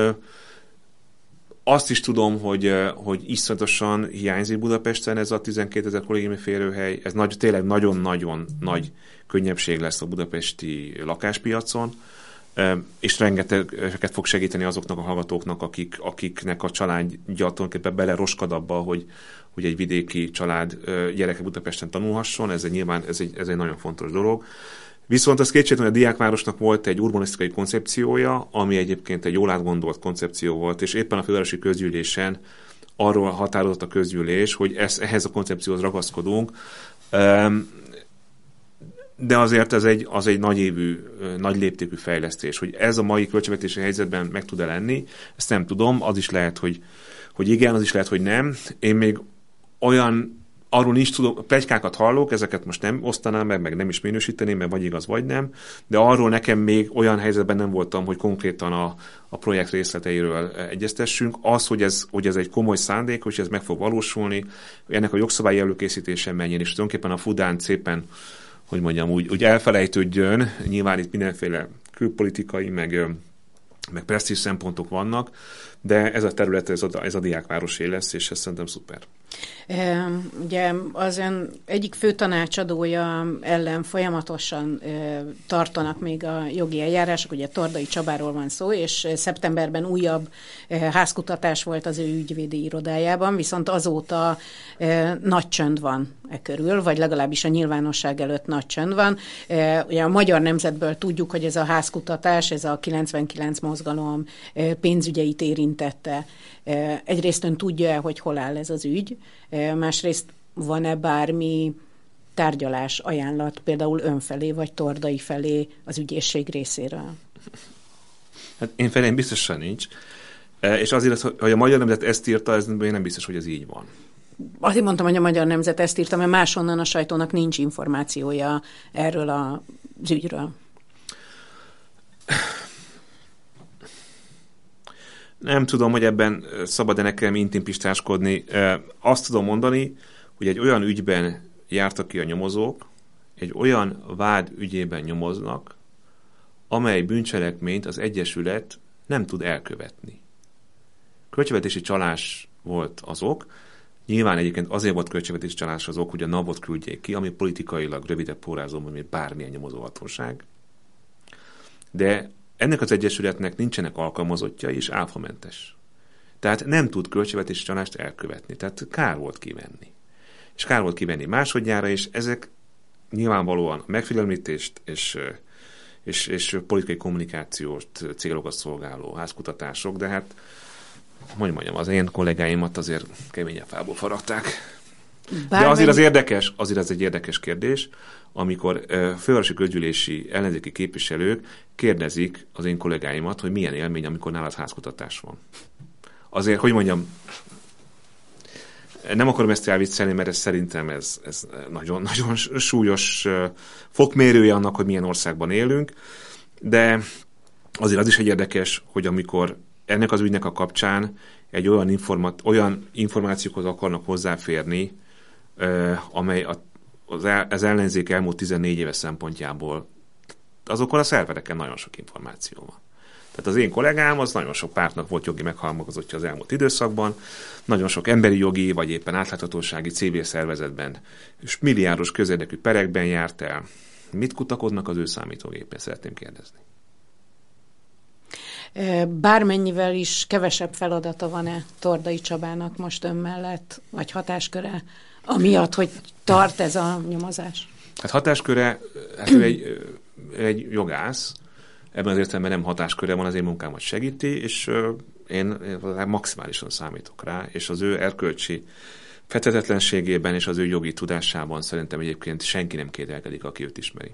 Azt is tudom, hogy, hogy iszonyatosan hiányzik Budapesten ez a tizenkétezer kollégiumi férőhely. Ez nagy, tényleg nagyon-nagyon nagy könnyebbség lesz a budapesti lakáspiacon, és rengeteget fog segíteni azoknak a hallgatóknak, akik, akiknek a családja tulajdonképpen beleroskad abba, hogy, hogy egy vidéki család gyereke Budapesten tanulhasson. Ez egy, nyilván ez egy, ez egy nagyon fontos dolog. Viszont az kétségtelen, hogy a diákvárosnak volt egy urbanisztikai koncepciója, ami egyébként egy jól átgondolt koncepció volt, és éppen a fővárosi közgyűlésen arról határozott a közgyűlés, hogy ez, ehhez a koncepcióhoz ragaszkodunk, de azért ez egy, az egy nagyévű, nagy léptékű fejlesztés. Hogy ez a mai költségvetési helyzetben meg tud-e lenni, ezt nem tudom, az is lehet, hogy, hogy igen, az is lehet, hogy nem. Én még olyan arról nincs tudom, pletykákat hallok, ezeket most nem osztanám meg, meg nem is minősíteném, mert vagy igaz, vagy nem, de arról nekem még olyan helyzetben nem voltam, hogy konkrétan a, a projekt részleteiről egyeztessünk. Az, hogy ez, hogy ez egy komoly szándék, hogy ez meg fog valósulni, hogy ennek a jogszabályi előkészítése menjen, és tulajdonképpen a Fudán szépen, hogy mondjam, úgy, úgy elfelejtődjön. Nyilván itt mindenféle külpolitikai, meg, meg presszíz szempontok vannak, de ez a terület, ez a, ez a diákvárosé lesz, és ez szerintem szuper. E, ugye az ön egyik fő tanácsadója ellen folyamatosan e, tartanak még a jogi eljárások, ugye Tordai Csabáról van szó, és szeptemberben újabb e, házkutatás volt az ő ügyvédi irodájában, viszont azóta e, nagy csönd van e körül, vagy legalábbis a nyilvánosság előtt nagy csönd van. E, ugye a Magyar Nemzetből tudjuk, hogy ez a házkutatás, ez a kilencvenkilenc mozgalom e, pénzügyeit érintette. E, egyrészt ön tudja, hogy hol áll ez az ügy, másrészt van-e bármi tárgyalás, ajánlat például önfelé vagy Tordai felé az ügyészség részéről? Hát én felém biztosan nincs. És azért, hogy a Magyar Nemzet ezt írta, ez nem biztos, hogy ez így van. Azért mondtam, hogy a Magyar Nemzet ezt írta, mert máshonnan a sajtónak nincs információja erről az ügyről. Nem tudom, hogy ebben szabad-e nekem intimpistáskodni. Azt tudom mondani, hogy egy olyan ügyben jártak ki a nyomozók, egy olyan vád ügyében nyomoznak, amely bűncselekményt az Egyesület nem tud elkövetni. Költségvetési csalás volt az ok. Nyilván egyébként azért volt költségvetési csalás az ok, hogy a NAV-ot küldjék ki, ami politikailag rövidebb pórázom, mint bármilyen nyomozóhatóság. De ennek az Egyesületnek nincsenek alkalmazottjai, és áfamentes. Tehát nem tud költségvetési csalást elkövetni. Tehát kár volt kivenni. És kár volt kivenni másodjára, és ezek nyilvánvalóan a megfélemlítést és, és, és politikai kommunikációs célokat szolgáló házkutatások, de hát, hogy mondjam, az én kollégáimat azért keményen fából faragták. De azért az érdekes, azért ez egy érdekes kérdés, amikor uh, fővárosi közgyűlési ellenzéki képviselők kérdezik az én kollégáimat, hogy milyen élmény, amikor nálad házkutatás van. Azért, hogy mondjam, nem akarom ezt elviccelni, mert ez szerintem ez, ez nagyon, nagyon súlyos uh, fokmérője annak, hogy milyen országban élünk, de azért az is egy érdekes, hogy amikor ennek az ügynek a kapcsán egy olyan, informat, olyan információkhoz akarnak hozzáférni, uh, amely a Az, el, az ellenzék elmúlt tizennégy éves szempontjából azokon a szervereken nagyon sok információ van. Tehát az én kollégám, az nagyon sok pártnak volt jogi meghalmozottja az elmúlt időszakban, nagyon sok emberi jogi, vagy éppen átláthatósági civil szervezetben, és milliárdos közérdekű perekben járt el, Mit kutakodnak az ő számítógépén, szeretném kérdezni. Bármennyivel is kevesebb feladata van-e Tordai Csabának most ön mellett, vagy hatásköre, amiatt, hogy tart ez a nyomozás? Hát hatásköre, hát ő egy, egy jogász, ebben az értelemben nem hatásköre van, az én munkámat segíti, és én, én maximálisan számítok rá, és az ő erkölcsi fethetetlenségében és az ő jogi tudásában szerintem egyébként senki nem kételkedik, aki őt ismeri.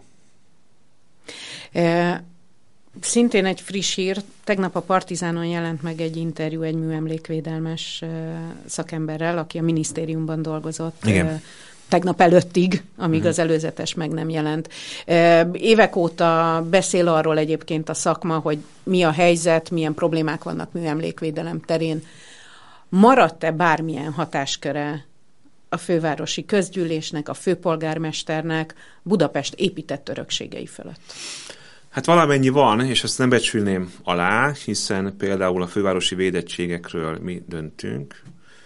E, szintén egy friss hír, tegnap a Partizánon jelent meg egy interjú egy műemlékvédelmes szakemberrel, aki a minisztériumban dolgozott. Igen. Tegnap előttig, amíg uh-huh. az előzetes meg nem jelent. Évek óta beszél arról egyébként a szakma, hogy mi a helyzet, milyen problémák vannak műemlékvédelem terén. Maradt-e bármilyen hatásköre a fővárosi közgyűlésnek, a főpolgármesternek Budapest épített örökségei fölött? Hát valamennyi van, és ezt nem becsülném alá, hiszen például a fővárosi védettségekről mi döntünk,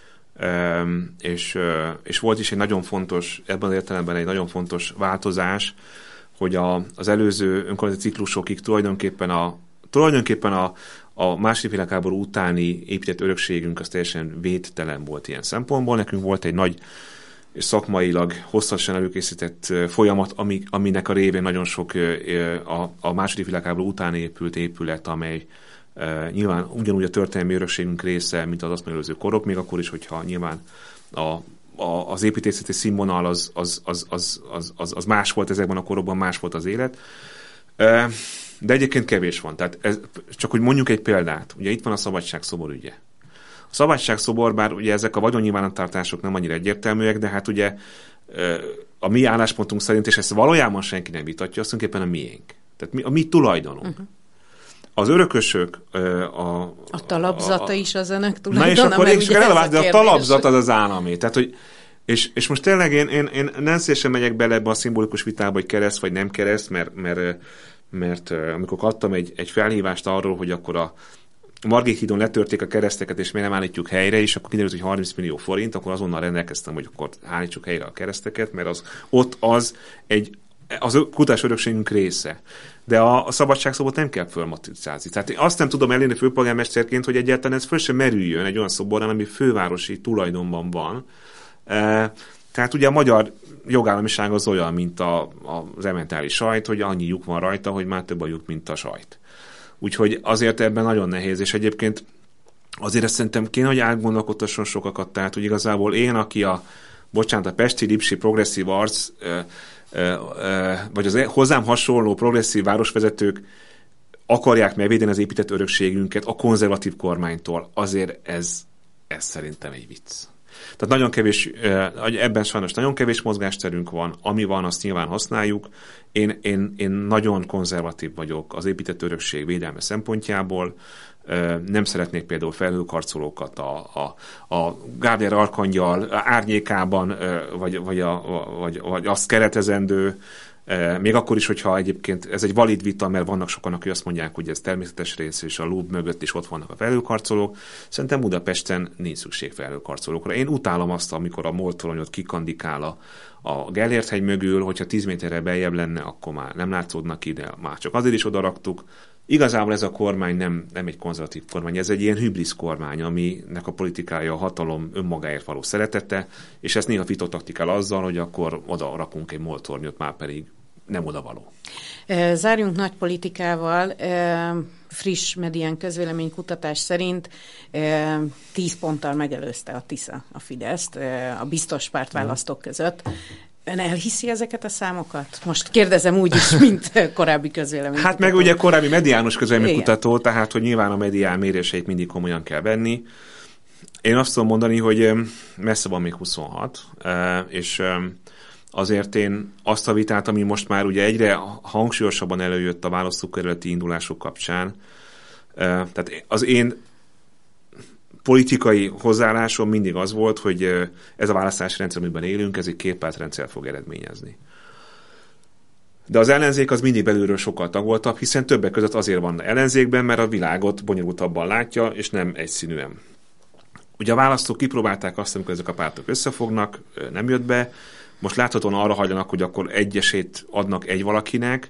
és, és volt is egy nagyon fontos, ebben az értelemben egy nagyon fontos változás, hogy a, az előző önkormányzati ciklusokig tulajdonképpen a, tulajdonképpen a, a második világháború utáni épített örökségünk az teljesen védtelen volt ilyen szempontból. Nekünk volt egy nagy és szakmailag hosszasan előkészített folyamat, ami, aminek a révén nagyon sok a, a második világháború után épült épület, amely Uh, nyilván ugyanúgy a történelmi örökségünk része, mint az azt megelőző korok, még akkor is, hogyha nyilván a, a, az építészeti színvonal az, az, az, az, az, az, az más volt ezekben a korokban, más volt az élet. Uh, de egyébként kevés van. Tehát ez, csak hogy mondjuk egy példát, ugye itt van a Szabadságszobor ügye. A Szabadságszobor, bár ugye ezek a vagyonnyilvántartások nem annyira egyértelműek, de hát ugye uh, a mi álláspontunk szerint, és ezt valójában senki nem vitatja, azt tulajdonképpen a miénk. Tehát mi, a mi tulajdonunk. Uh-huh. Az örökösök... A, a talapzata a, a, is az önök tulajdona. Na és akkor én csak elvált, de a talapzat az az államé. Tehát, hogy, és, és most tényleg én, én, én nem szívesen megyek bele ebbe a szimbolikus vitába, hogy kereszt vagy nem kereszt, mert, mert, mert amikor kaptam egy, egy felhívást arról, hogy akkor a Margit hídon letörték a kereszteket, és miért nem állítjuk helyre, és akkor kiderült, hogy harminc millió forint, akkor azonnal rendelkeztem, hogy akkor állítsuk helyre a kereszteket, mert az, ott az egy az kutatás örökségünk része. De a, a szabadságszobot nem kell fölmatricázni. Tehát én azt nem tudom elérni főpolgármesterként, hogy egyáltalán ez föl sem merüljön egy olyan szoborán, ami fővárosi tulajdonban van. E, tehát ugye a magyar jogállamiság az olyan, mint a, a, az ementális sajt, hogy annyi lyuk van rajta, hogy már több a lyuk, mint a sajt. Úgyhogy azért ebben nagyon nehéz, és egyébként azért ezt szerintem kéne, hogy átgondolkodtasson sokakat. Tehát, hogy igazából én, aki a, bocsánat, a pesti, lipsi, progresszív arc, e, vagy az hozzám hasonló progresszív városvezetők akarják megvédeni az épített örökségünket a konzervatív kormánytól, azért ez, ez szerintem egy vicc. Tehát nagyon kevés, ebben sajnos nagyon kevés mozgásterünk van, ami van, azt nyilván használjuk. Én, én, én nagyon konzervatív vagyok az épített örökség védelme szempontjából. Nem szeretnék például felhőkarcolókat a, a, a Gábler Arkangyal árnyékában, vagy, vagy, a, vagy, vagy azt keretezendő, még akkor is, hogyha egyébként ez egy valid vita, mert vannak sokan, akik azt mondják, hogy ez természetes rész, és a lúb mögött is ott vannak a felhőkarcolók. Szerintem Budapesten nincs szükség felhőkarcolókra. Én utálom azt, amikor a moltoronyot kikandikál a, a Gellért-hegy mögül, hogyha tíz méterre beljebb lenne, akkor már nem látszódnak ide, már csak azért is odaraktuk. Igazából ez a kormány nem, nem egy konzervatív kormány, ez egy ilyen hübrisz kormány, aminek a politikája a hatalom önmagáért való szeretete, és ezt néha fitotaktikál azzal, hogy akkor oda rakunk egy moltornyot, már pedig nem odavaló. Zárjunk nagy politikával. Friss medián közvéleménykutatás szerint tíz ponttal megelőzte a Tisza a Fideszt a biztos pártválasztók között. Ön elhiszi ezeket a számokat? Most kérdezem úgy is, mint korábbi közvéleménykutató. Hát meg ugye korábbi mediánus közvéleménykutató, tehát hogy nyilván a medián méréseit mindig komolyan kell venni. Én azt tudom mondani, hogy messze van még huszonhat, és azért én azt a vitát, ami most már ugye egyre hangsúlyosabban előjött a választókerületi indulások kapcsán, tehát az én politikai hozzáállásom mindig az volt, hogy ez a választási rendszer, amiben élünk, ez egy képpártrendszer fog eredményezni. De az ellenzék az mindig belülről sokkal tagoltabb, hiszen többek között azért van ellenzékben, mert a világot bonyolultabban látja, és nem egyszínűen. Ugye a választók kipróbálták azt, amikor ezek a pártok összefognak, nem jött be, most láthatóan arra hajlanak, hogy akkor egyesét adnak egy valakinek,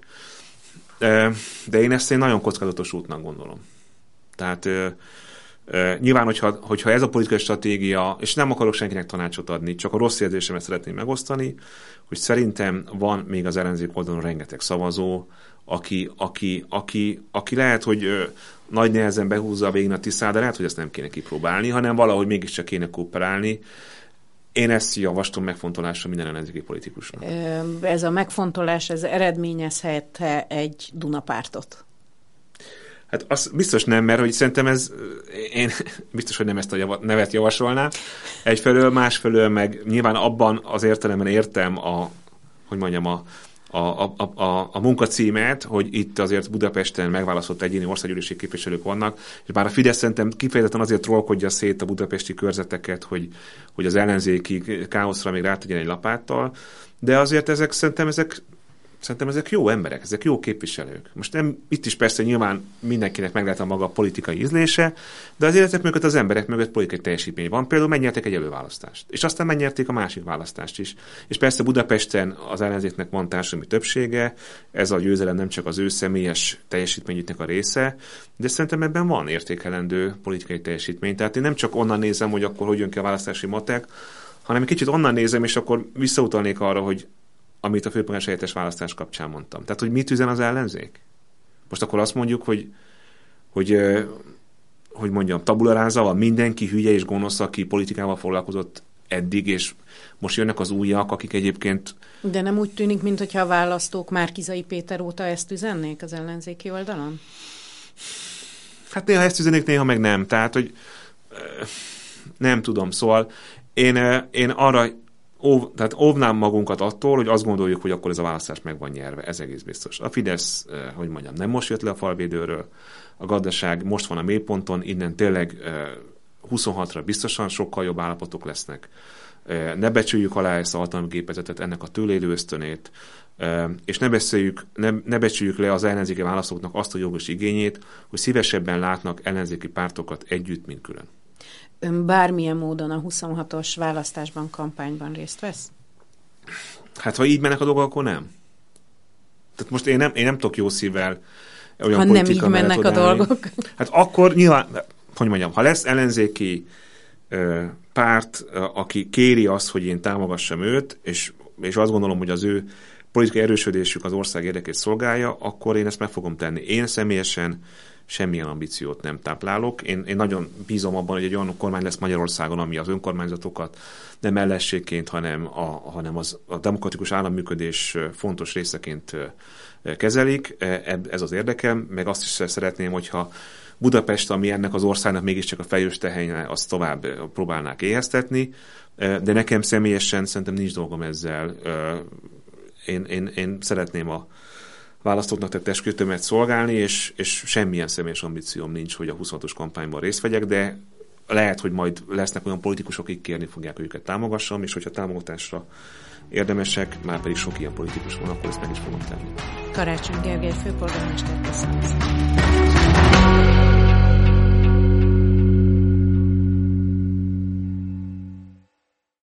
de én ezt én nagyon kockázatos útnak gondolom. Tehát nyilván, hogyha, hogyha ez a politikai stratégia, és nem akarok senkinek tanácsot adni, csak a rossz érzésemet szeretném megosztani, hogy szerintem van még az ellenzék oldalon rengeteg szavazó, aki, aki, aki, aki lehet, hogy ö, nagy nehezen behúzza a végén a tisztát, de lehet, hogy ezt nem kéne kipróbálni, hanem valahogy mégiscsak kéne kooperálni. Én ezt javaslom megfontolásra minden ellenzéki politikusnak. Ez a megfontolás, ez eredményezhet egy Dunapártot? Hát az biztos nem, mert hogy szerintem ez, én biztos, hogy nem ezt a java, nevet javasolnám. Egyfelől, másfelől meg nyilván abban az értelemben értem a, hogy mondjam, a, a, a, a, a munkacímet, hogy itt azért Budapesten megválasztott egyéni országgyűlési képviselők vannak, és bár a Fidesz szerintem kifejezetten azért trollkodja szét a budapesti körzeteket, hogy, hogy az ellenzéki káoszra még rátegyen egy lapáttal, de azért ezek szerintem ezek Szerintem ezek jó emberek, ezek jó képviselők. Most nem, itt is persze nyilván mindenkinek meg lehet a maga politikai ízlése, de azért ezek mögött az emberek mögött politikai teljesítmény van. Például megnyerték egy előválasztást, és aztán megnyerték a másik választást is. És persze Budapesten az ellenzéknek van társadalmi többsége, ez a győzelem nem csak az ő személyes teljesítményüknek a része, de szerintem ebben van értékelendő politikai teljesítmény. Tehát én nem csak onnan nézem, hogy akkor hogy jön ki a választási matek, hanem egy kicsit onnan nézem, és akkor visszautalnék arra, hogy amit a főpolgármester helyettes választás kapcsán mondtam. Tehát, hogy mit üzen az ellenzék? Most akkor azt mondjuk, hogy, hogy, hogy mondjam, tabula rasa van, mindenki hülye és gonosz, aki politikával foglalkozott eddig, és most jönnek az újak, akik egyébként... De nem úgy tűnik, mintha a választók Márki-Zay Péter óta ezt üzennék az ellenzéki oldalon? Hát néha ezt üzenik, néha meg nem. Tehát, hogy nem tudom. Szóval én, én arra Óv, tehát óvnám magunkat attól, hogy azt gondoljuk, hogy akkor ez a választás meg van nyerve. Ez egész biztos. A Fidesz, eh, hogy mondjam, nem most jött le a falvédőről. A gazdaság most van a mélyponton, innen tényleg eh, huszonhatra biztosan sokkal jobb állapotok lesznek. Eh, ne becsüljük alá ezt a hatalmi gépezetet, ennek a túlélő ösztönét, eh, és ne, beszéljük, ne, ne becsüljük le az ellenzéki választóknak azt a jogos igényét, hogy szívesebben látnak ellenzéki pártokat együtt, mint külön. Ön bármilyen módon a huszonhatos választásban, kampányban részt vesz? Hát, ha így mennek a dolgok, akkor nem. Tehát most én nem, én nem tudok jó szívvel olyan ha nem így mennek a dolgok. Hát akkor nyilván, hogy mondjam, ha lesz ellenzéki ö, párt, ö, aki kéri azt, hogy én támogassam őt, és, és azt gondolom, hogy az ő politikai erősödésük az ország érdekét szolgálja, akkor én ezt meg fogom tenni. Én személyesen semmilyen ambíciót nem táplálok. Én, én nagyon bízom abban, hogy egy olyan kormány lesz Magyarországon, ami az önkormányzatokat nem ellenségként, hanem, a, hanem az, a demokratikus államműködés fontos részeként kezelik. Ez az érdekem, meg azt is szeretném, hogyha Budapest, ami ennek az országnak mégiscsak a fejős tehenye, azt tovább próbálnák éheztetni, de nekem személyesen szerintem nincs dolgom ezzel. Én, én, én szeretném a választóknak tett esküvőmet szolgálni, és, és semmilyen személyes ambícióm nincs, hogy a huszonhatos kampányban részt vegyek, de lehet, hogy majd lesznek olyan politikusok, akik kérni fogják, hogy őket támogassam, és hogyha támogatásra érdemesek, már pedig sok ilyen politikus van, akkor ezt meg is fogom tenni. Karácsony Gergely főpolgármester, köszönöm.